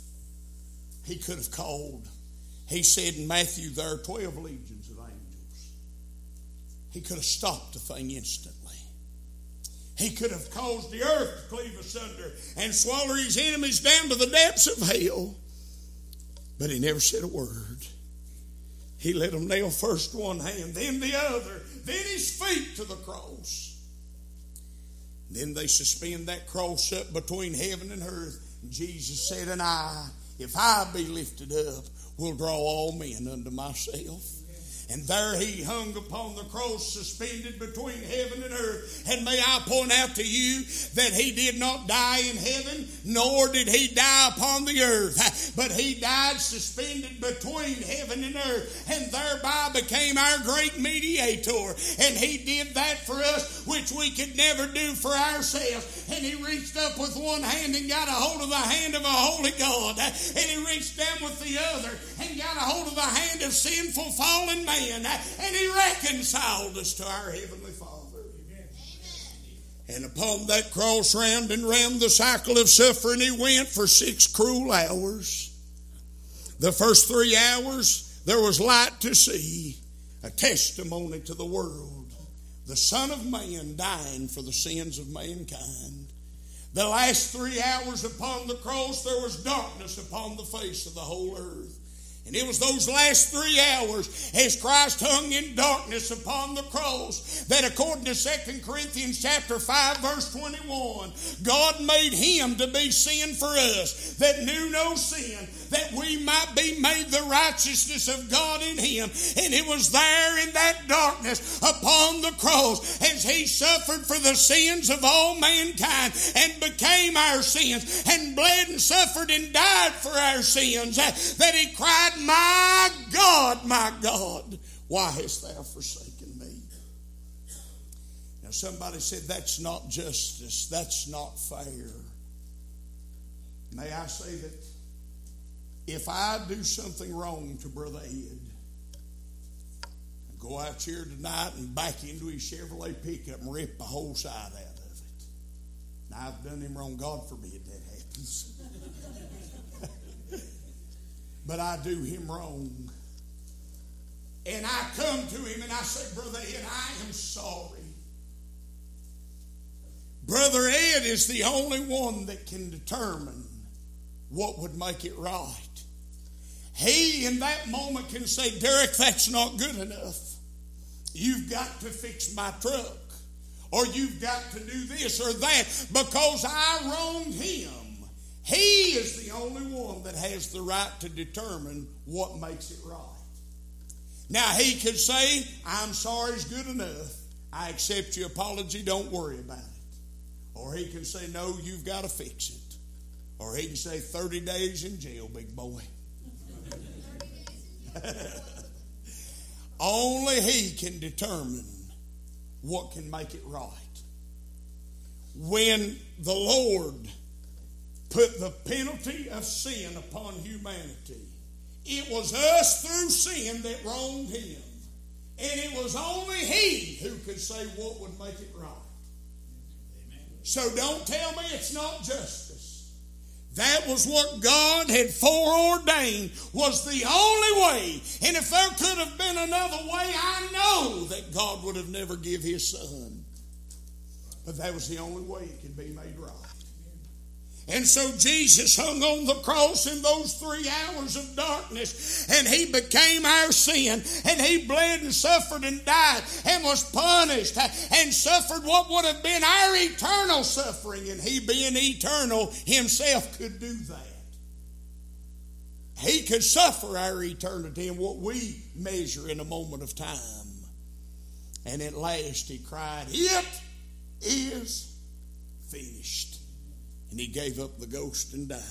He could have called, he said in Matthew, there are 12 legions of angels. He could have stopped the thing instantly. He could have caused the earth to cleave asunder and swallow his enemies down to the depths of hell. But he never said a word. He let them nail first one hand, then the other, then his feet to the cross. Then they suspend that cross up between heaven and earth. And Jesus said, and I, if I be lifted up, will draw all men unto myself. And there he hung upon the cross, suspended between heaven and earth. And may I point out to you that he did not die in heaven, nor did he die upon the earth, but he died suspended between heaven and earth, and thereby became our great mediator. And he did that for us, which we could never do for ourselves. And he reached up with one hand and got a hold of the hand of a holy God. And he reached down with the other and got a hold of the hand of sinful fallen man. And he reconciled us to our Heavenly Father. Amen. And upon that cross, round and round the cycle of suffering, he went for 6 cruel hours. The first 3 hours, there was light to see, a testimony to the world. The Son of Man dying for the sins of mankind. The last 3 hours upon the cross, there was darkness upon the face of the whole earth. And it was those last 3 hours as Christ hung in darkness upon the cross that according to 2 Corinthians chapter 5 verse 21, God made him to be sin for us that knew no sin, that we might be made the righteousness of God in him. And it was there in that darkness upon the cross as he suffered for the sins of all mankind and became our sins and bled and suffered and died for our sins that he cried, my God, why hast thou forsaken me? Now somebody said, that's not justice, that's not fair. May I say that if I do something wrong to Brother Ed, go out here tonight and back into his Chevrolet pickup and rip the whole side out of it. Now I've done him wrong, God forbid that happens. But I do him wrong. And I come to him and I say, Brother Ed, I am sorry. Brother Ed is the only one that can determine what would make it right. He in that moment can say, Derek, that's not good enough. You've got to fix my truck. Or you've got to do this or that because I wronged him. He is the only one that has the right to determine what makes it right. Now, he could say, I'm sorry is good enough. I accept your apology. Don't worry about it. Or he can say, no, you've got to fix it. Or he can say, 30 days in jail, big boy. Only he can determine what can make it right. When the Lord put the penalty of sin upon humanity, it was us through sin that wronged him. And it was only he who could say what would make it right. Amen. So don't tell me it's not justice. That was what God had foreordained, was the only way. And if there could have been another way, I know that God would have never give his son. But that was the only way it could be made right. And so Jesus hung on the cross in those 3 hours of darkness, and he became our sin, and he bled and suffered and died and was punished and suffered what would have been our eternal suffering, and he being eternal himself could do that. He could suffer our eternity and what we measure in a moment of time. And at last he cried, it is finished. And he gave up the ghost and died.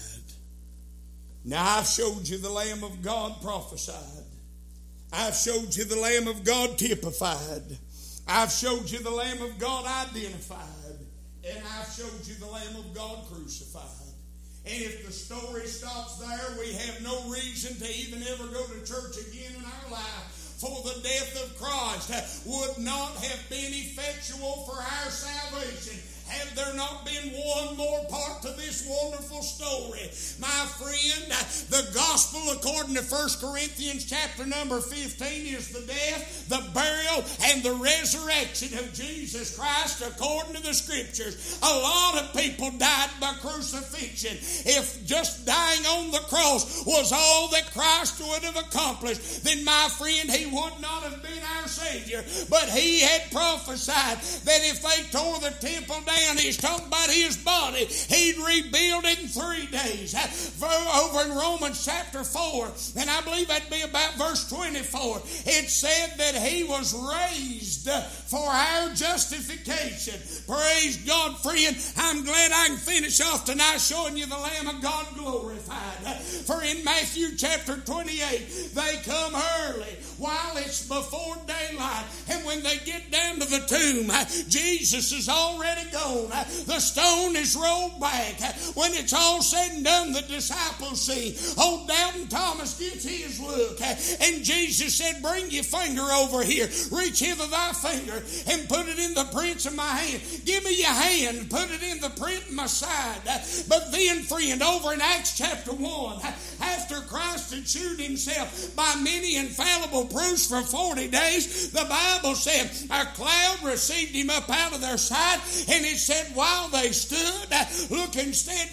Now I've showed you the Lamb of God prophesied. I've showed you the Lamb of God typified. I've showed you the Lamb of God identified. And I've showed you the Lamb of God crucified. And if the story stops there, we have no reason to even ever go to church again in our life. For the death of Christ would not have been effectual for our salvation had there not been one more part to this wonderful story. My friend, the gospel according to 1 Corinthians chapter number 15 is the death, the burial, and the resurrection of Jesus Christ according to the Scriptures. A lot of people died by crucifixion. If just dying on the cross was all that Christ would have accomplished, then my friend, he would not have been our Savior. But he had prophesied that if they tore the temple down, he's talking about his body, he'd rebuild it in 3 days. Over in Romans chapter 4, and I believe that'd be about verse 24, it said that he was raised for our justification. Praise God, friend. I'm glad I can finish off tonight showing you the Lamb of God glorified. For in Matthew chapter 28, they come early while it's before daylight, and when they get down to the tomb, Jesus is already gone. The stone is rolled back. When it's all said and done, the disciples see old Doubting Thomas gets his look, and Jesus said, bring your finger over here, reach hither thy finger and put it in the prints of my hand. Give me your hand, put it in the print of my side. But then, friend, over in Acts chapter 1, after Christ had shewed himself by many infallible proofs for 40 days, the Bible said a cloud received him up out of their sight, and it said while they stood looking steadfast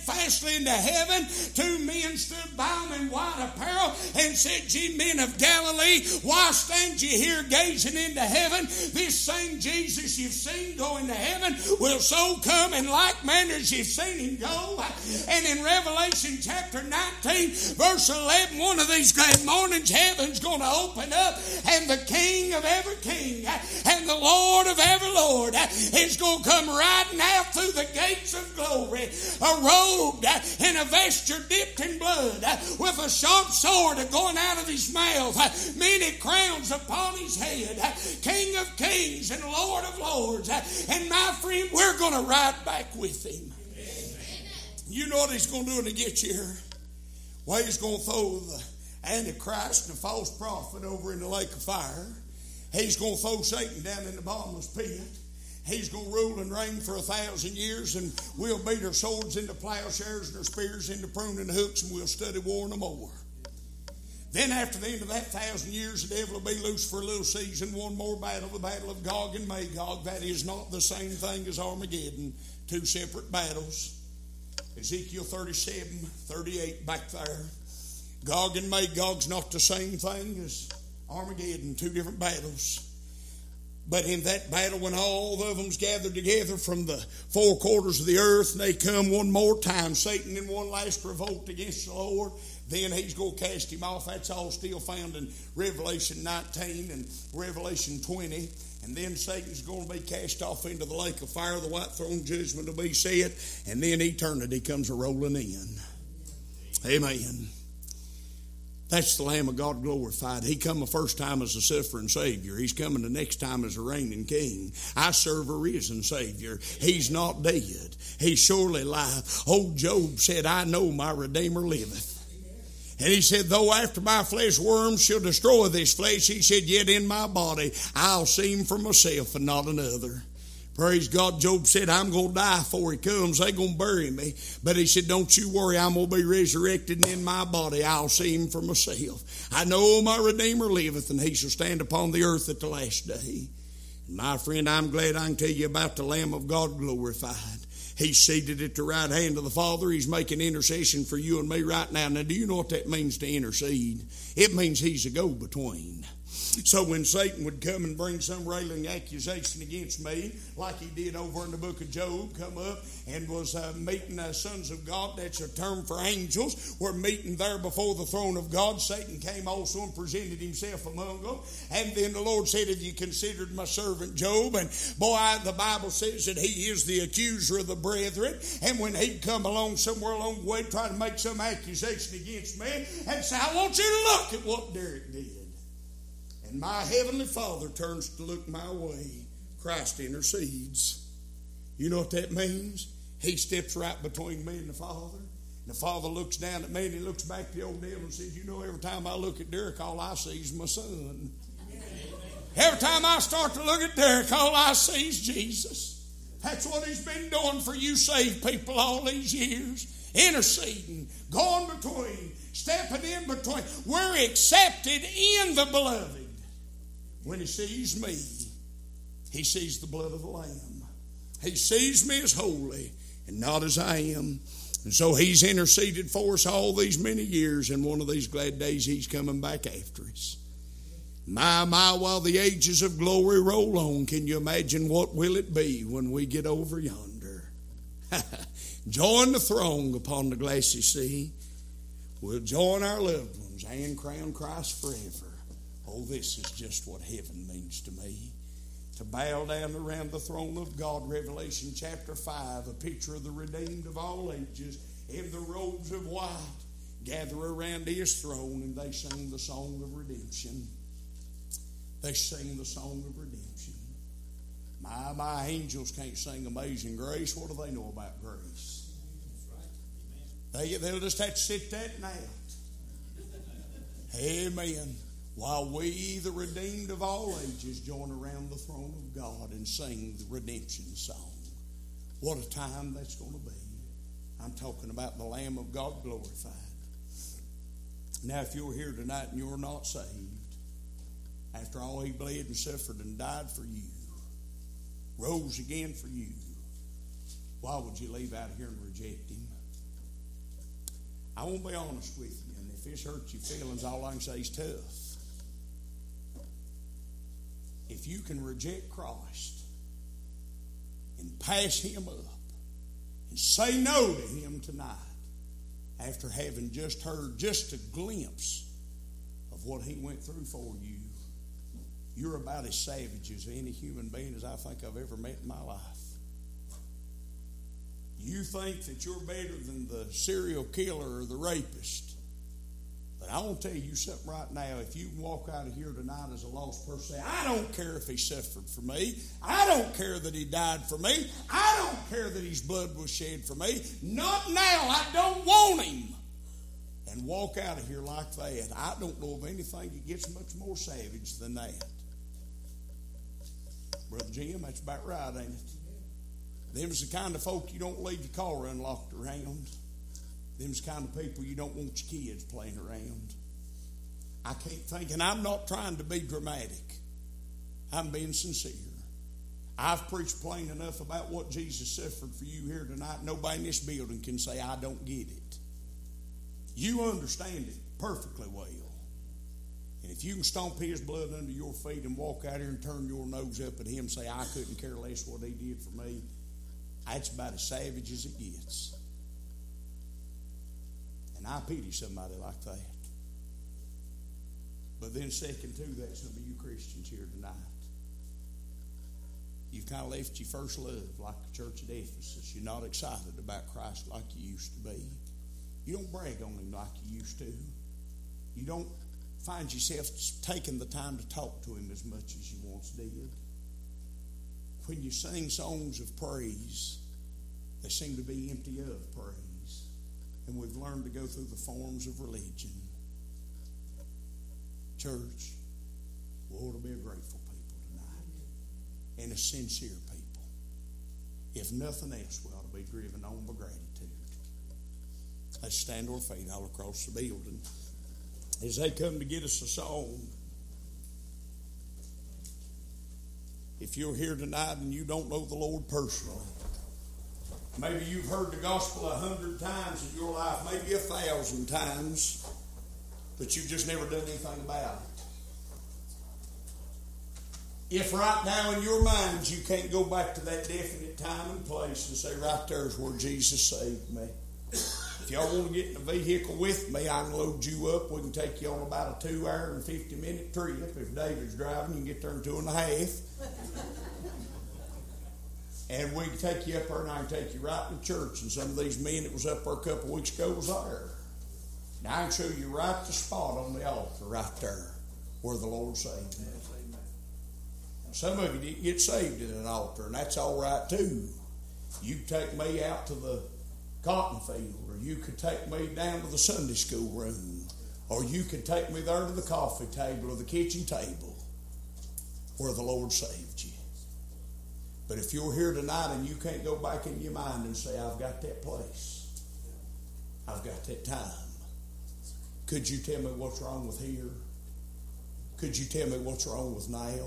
steadfastly into heaven. Two men stood by him in white apparel and said, Ye men of Galilee, why stand ye here gazing into heaven? This same Jesus you've seen go into heaven will so come in like manner as you've seen him go. And in Revelation chapter 19, verse 11, one of these great mornings, heaven's going to open up, and the King of every king and the Lord of every Lord is going to come riding out through the gates of glory, robed in a vesture dipped in blood, with a sharp sword going out of his mouth, many crowns upon his head, King of kings and Lord of lords. And my friend, we're going to ride back with him. You know what he's going to do when he gets here? Well, he's going to throw the Antichrist and the false prophet over in the lake of fire. He's going to throw Satan down in the bottomless pit. He's going to rule and reign for 1,000 years, and we'll beat our swords into plowshares and our spears into pruning hooks, and we'll study war no more. Then after the end of that 1,000 years, the devil will be loose for a little season, one more battle, the battle of Gog and Magog. That is not the same thing as Armageddon, two separate battles. Ezekiel 37, 38 back there. Gog and Magog's not the same thing as Armageddon, two different battles. But in that battle, when all of them's gathered together from the four quarters of the earth, and they come one more time, Satan in one last revolt against the Lord, then he's going to cast him off. That's all still found in Revelation 19 and Revelation 20. And then Satan's going to be cast off into the lake of fire. The white throne judgment will be set. And then eternity comes a-rolling in. Amen. That's the Lamb of God glorified. He come the first time as a suffering Savior. He's coming the next time as a reigning King. I serve a risen Savior. He's not dead. He's surely alive. Old Job said, I know my Redeemer liveth. And he said, though after my flesh worms shall destroy this flesh, he said, yet in my body I'll see him for myself and not another. Praise God. Job said, I'm going to die before he comes. They're going to bury me. But he said, don't you worry. I'm going to be resurrected, and in my body I'll see him for myself. I know my Redeemer liveth, and he shall stand upon the earth at the last day. And my friend, I'm glad I can tell you about the Lamb of God glorified. He's seated at the right hand of the Father. He's making intercession for you and me right now. Now, do you know what that means to intercede? It means he's a go-between. So when Satan would come and bring some railing accusation against me, like he did over in the book of Job, come up and was meeting sons of God, that's a term for angels, were meeting there before the throne of God. Satan came also and presented himself among them. And then the Lord said, have you considered my servant Job? And boy, the Bible says that he is the accuser of the brethren. And when he'd come along somewhere along the way, try to make some accusation against me, and say, I want you to look at what Derek did. And my heavenly Father turns to look my way. Christ intercedes. You know what that means? He steps right between me and the Father. And the Father looks down at me and he looks back to the old devil and says, you know, every time I look at Derek, all I see is my son. Every time I start to look at Derek, all I see is Jesus. That's what he's been doing for you saved people all these years. Interceding, going between, stepping in between. We're accepted in the beloved. When he sees me, he sees the blood of the Lamb. He sees me as holy and not as I am. And so he's interceded for us all these many years, and one of these glad days he's coming back after us. My, while the ages of glory roll on, can you imagine what will it be when we get over yonder? Join the throng upon the glassy sea. We'll join our loved ones and crown Christ forever. Oh, this is just what heaven means to me. To bow down around the throne of God. Revelation chapter 5, a picture of the redeemed of all ages in the robes of white gather around his throne, and they sing the song of redemption. They sing the song of redemption. My angels can't sing Amazing Grace. What do they know about grace? They'll just have to sit that out. Amen. While we, the redeemed of all ages, join around the throne of God and sing the redemption song. What a time that's going to be. I'm talking about the Lamb of God glorified. Now, if you're here tonight and you're not saved, after all he bled and suffered and died for you, rose again for you, why would you leave out here and reject him? I won't be honest with you, and if this hurts your feelings, all I can say is tough. If you can reject Christ and pass Him up and say no to Him tonight, after having just heard just a glimpse of what He went through for you, you're about as savage as any human being as I think I've ever met in my life. You think that you're better than the serial killer or the rapist. But I want to tell you something right now. If you can walk out of here tonight as a lost person, say, I don't care if He suffered for me. I don't care that He died for me. I don't care that His blood was shed for me. Not now. I don't want Him. And walk out of here like that. I don't know of anything that gets much more savage than that. Brother Jim, that's about right, ain't it? Them's the kind of folk you don't leave your car unlocked around. Them's the kind of people you don't want your kids playing around. I can't think, and I'm not trying to be dramatic. I'm being sincere. I've preached plain enough about what Jesus suffered for you here tonight. Nobody in this building can say, I don't get it. You understand it perfectly well. And if you can stomp His blood under your feet and walk out here and turn your nose up at Him and say, I couldn't care less what He did for me, that's about as savage as it gets. And I pity somebody like that. But then second to that, some of you Christians here tonight, you've kind of left your first love like the church at Ephesus. You're not excited about Christ like you used to be. You don't brag on Him like you used to. You don't find yourself taking the time to talk to Him as much as you once did. When you sing songs of praise, they seem to be empty of praise. And we've learned to go through the forms of religion. Church, we ought to be a grateful people tonight. And a sincere people. If nothing else, we ought to be driven on by gratitude. Let's stand to our feet all across the building. As they come to get us a song, if you're here tonight and you don't know the Lord personally, maybe you've heard the gospel 100 times in your life, maybe 1,000 times, but you've just never done anything about it. If right now in your minds you can't go back to that definite time and place and say, right there's where Jesus saved me. If y'all want to get in a vehicle with me, I can load you up. We can take you on about a 2-hour and 50-minute trip. If David's driving, you can get there in 2.5. And we can take you up there, and I can take you right to church. And some of these men that was up there a couple of weeks ago was there. Now I can show you right the spot on the altar right there where the Lord saved me. Some of you didn't get saved at an altar, and that's all right too. You can take me out to the cotton field, or you could take me down to the Sunday school room, or you could take me there to the coffee table or the kitchen table where the Lord saved you. But if you're here tonight and you can't go back in your mind and say, I've got that place, I've got that time, could you tell me what's wrong with here? Could you tell me what's wrong with now?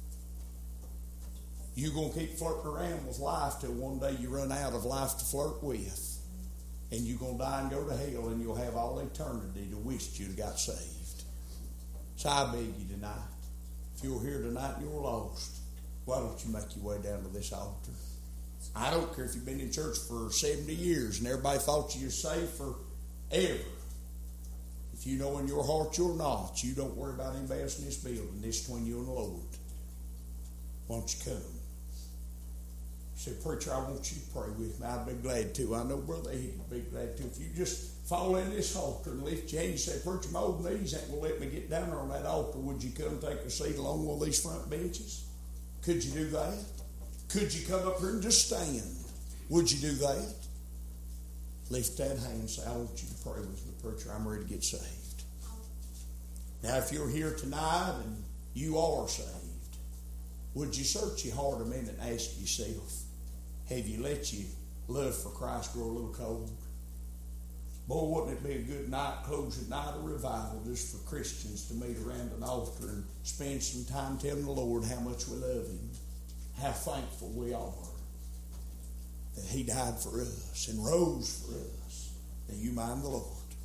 You're going to keep flirting around with life till one day you run out of life to flirt with. And you're going to die and go to hell, and you'll have all eternity to wish you'd got saved. So I beg you tonight, if you're here tonight and you're lost, why don't you make your way down to this altar? I don't care if you've been in church for 70 years and everybody thought you were saved forever. If you know in your heart you're not, you don't worry about anybody else in this building. This is between you and the Lord. Why don't you come? Say, preacher, I want you to pray with me. I'd be glad to. I know Brother Eddie would be glad to. If you just fall in this altar and lift your hand and say, preacher, my old knees ain't going to let me get down there on that altar. Would you come take a seat along one of these front benches? Could you do that? Could you come up here and just stand? Would you do that? Lift that hand and say, I want you to pray with me, preacher. I'm ready to get saved. Now, if you're here tonight and you are saved, would you search your heart a minute and ask yourself, have you let your love for Christ grow a little cold? Boy, wouldn't it be a good night, closing night of revival just for Christians to meet around an altar and spend some time telling the Lord how much we love Him, how thankful we are that He died for us and rose for us, that you mind the Lord.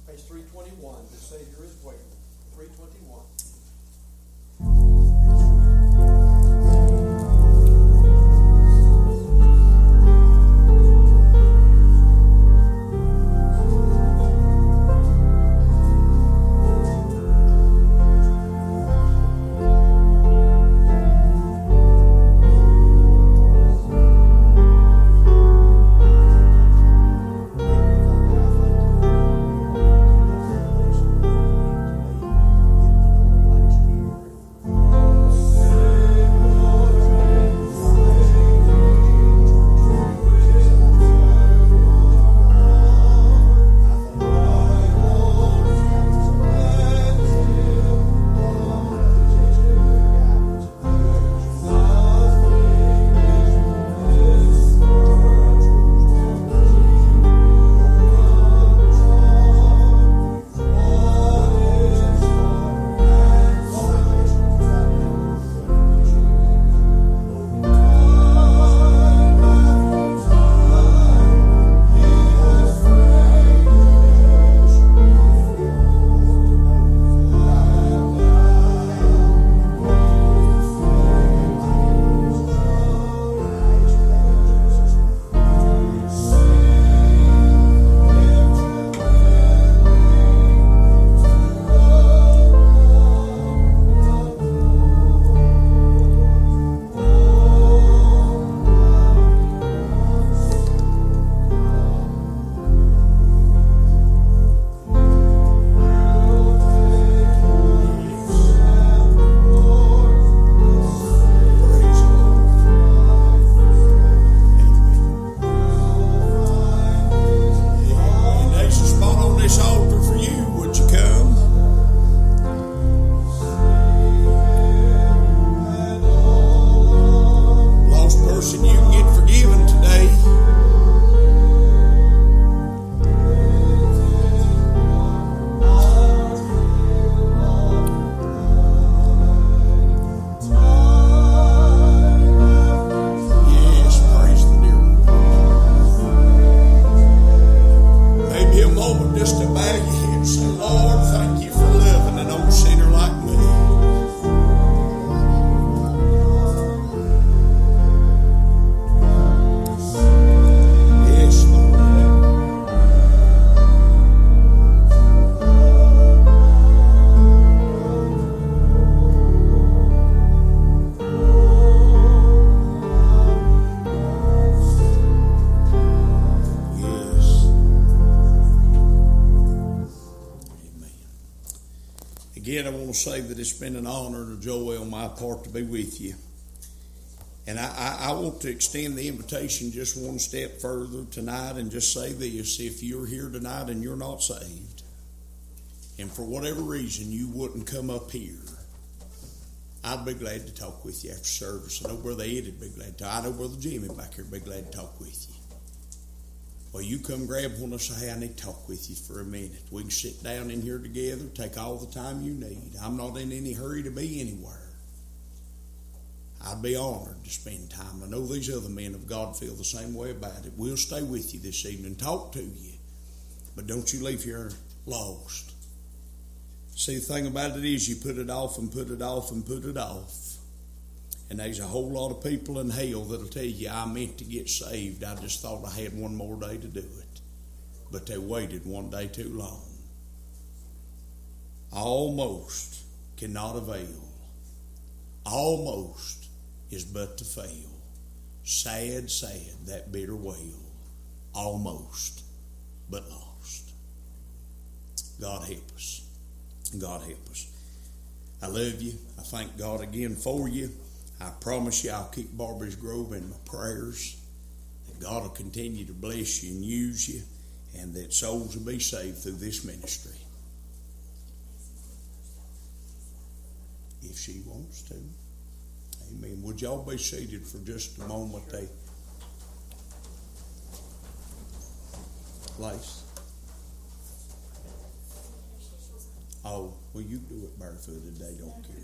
Page 321, the Savior is waiting. 321. Again, I want to say that it's been an honor and a joy on my part to be with you. And I want to extend the invitation just one step further tonight and just say this. If you're here tonight and you're not saved, and for whatever reason you wouldn't come up here, I'd be glad to talk with you after service. I know Brother Eddie'd be glad to. I know Brother Jimmy back here would be glad to talk with you. Well, you come grab one and say, hey, I need to talk with you for a minute. We can sit down in here together, take all the time you need. I'm not in any hurry to be anywhere. I'd be honored to spend time. I know these other men of God feel the same way about it. We'll stay with you this evening, talk to you, but don't you leave here lost. See, the thing about it is you put it off and put it off and put it off. And there's a whole lot of people in hell that'll tell you, I meant to get saved. I just thought I had one more day to do it. But they waited one day too long. Almost cannot avail. Almost is but to fail. Sad, sad, that bitter wail. Almost, but lost. God help us. God help us. I love you. I thank God again for you. I promise you I'll keep Barbara's Grove in my prayers, that God will continue to bless you and use you, and that souls will be saved through this ministry. If she wants to. Amen. Would y'all be seated for just a moment? Lace. Oh, well, you do it barefooted. They don't care.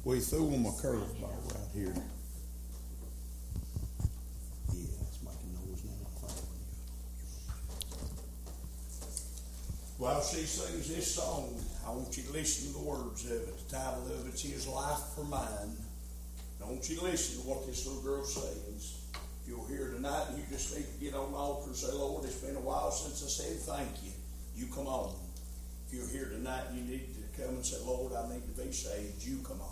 We threw him a curveball right here. Yeah, it's making noise now. While she sings this song, I want you to listen to the words of it. The title of it is Life for Mine. I want you to listen to what this little girl says. If you're here tonight and you just need to get on the altar and say, Lord, it's been a while since I said thank you, you come on. If you're here tonight and you need to come and say, Lord, I need to be saved, you come on.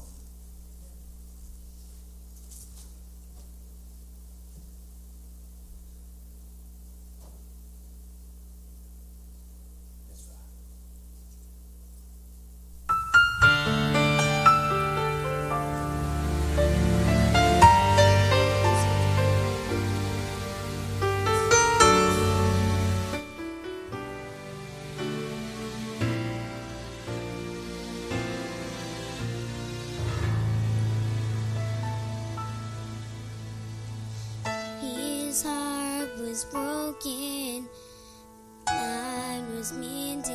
His heart was broken, mine was mended.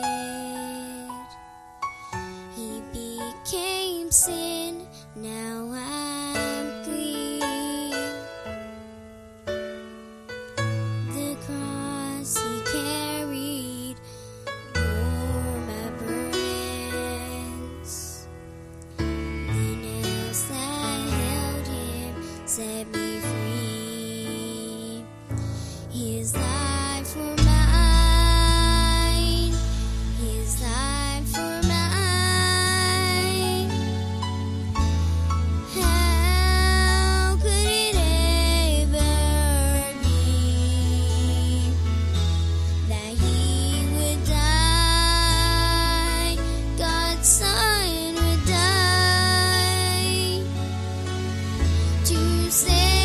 He became sin, now I'm clean. The cross he carried bore my burdens. The nails that held him set me free. His life for mine, His life for mine. How could it ever be that He would die, God's Son would die to save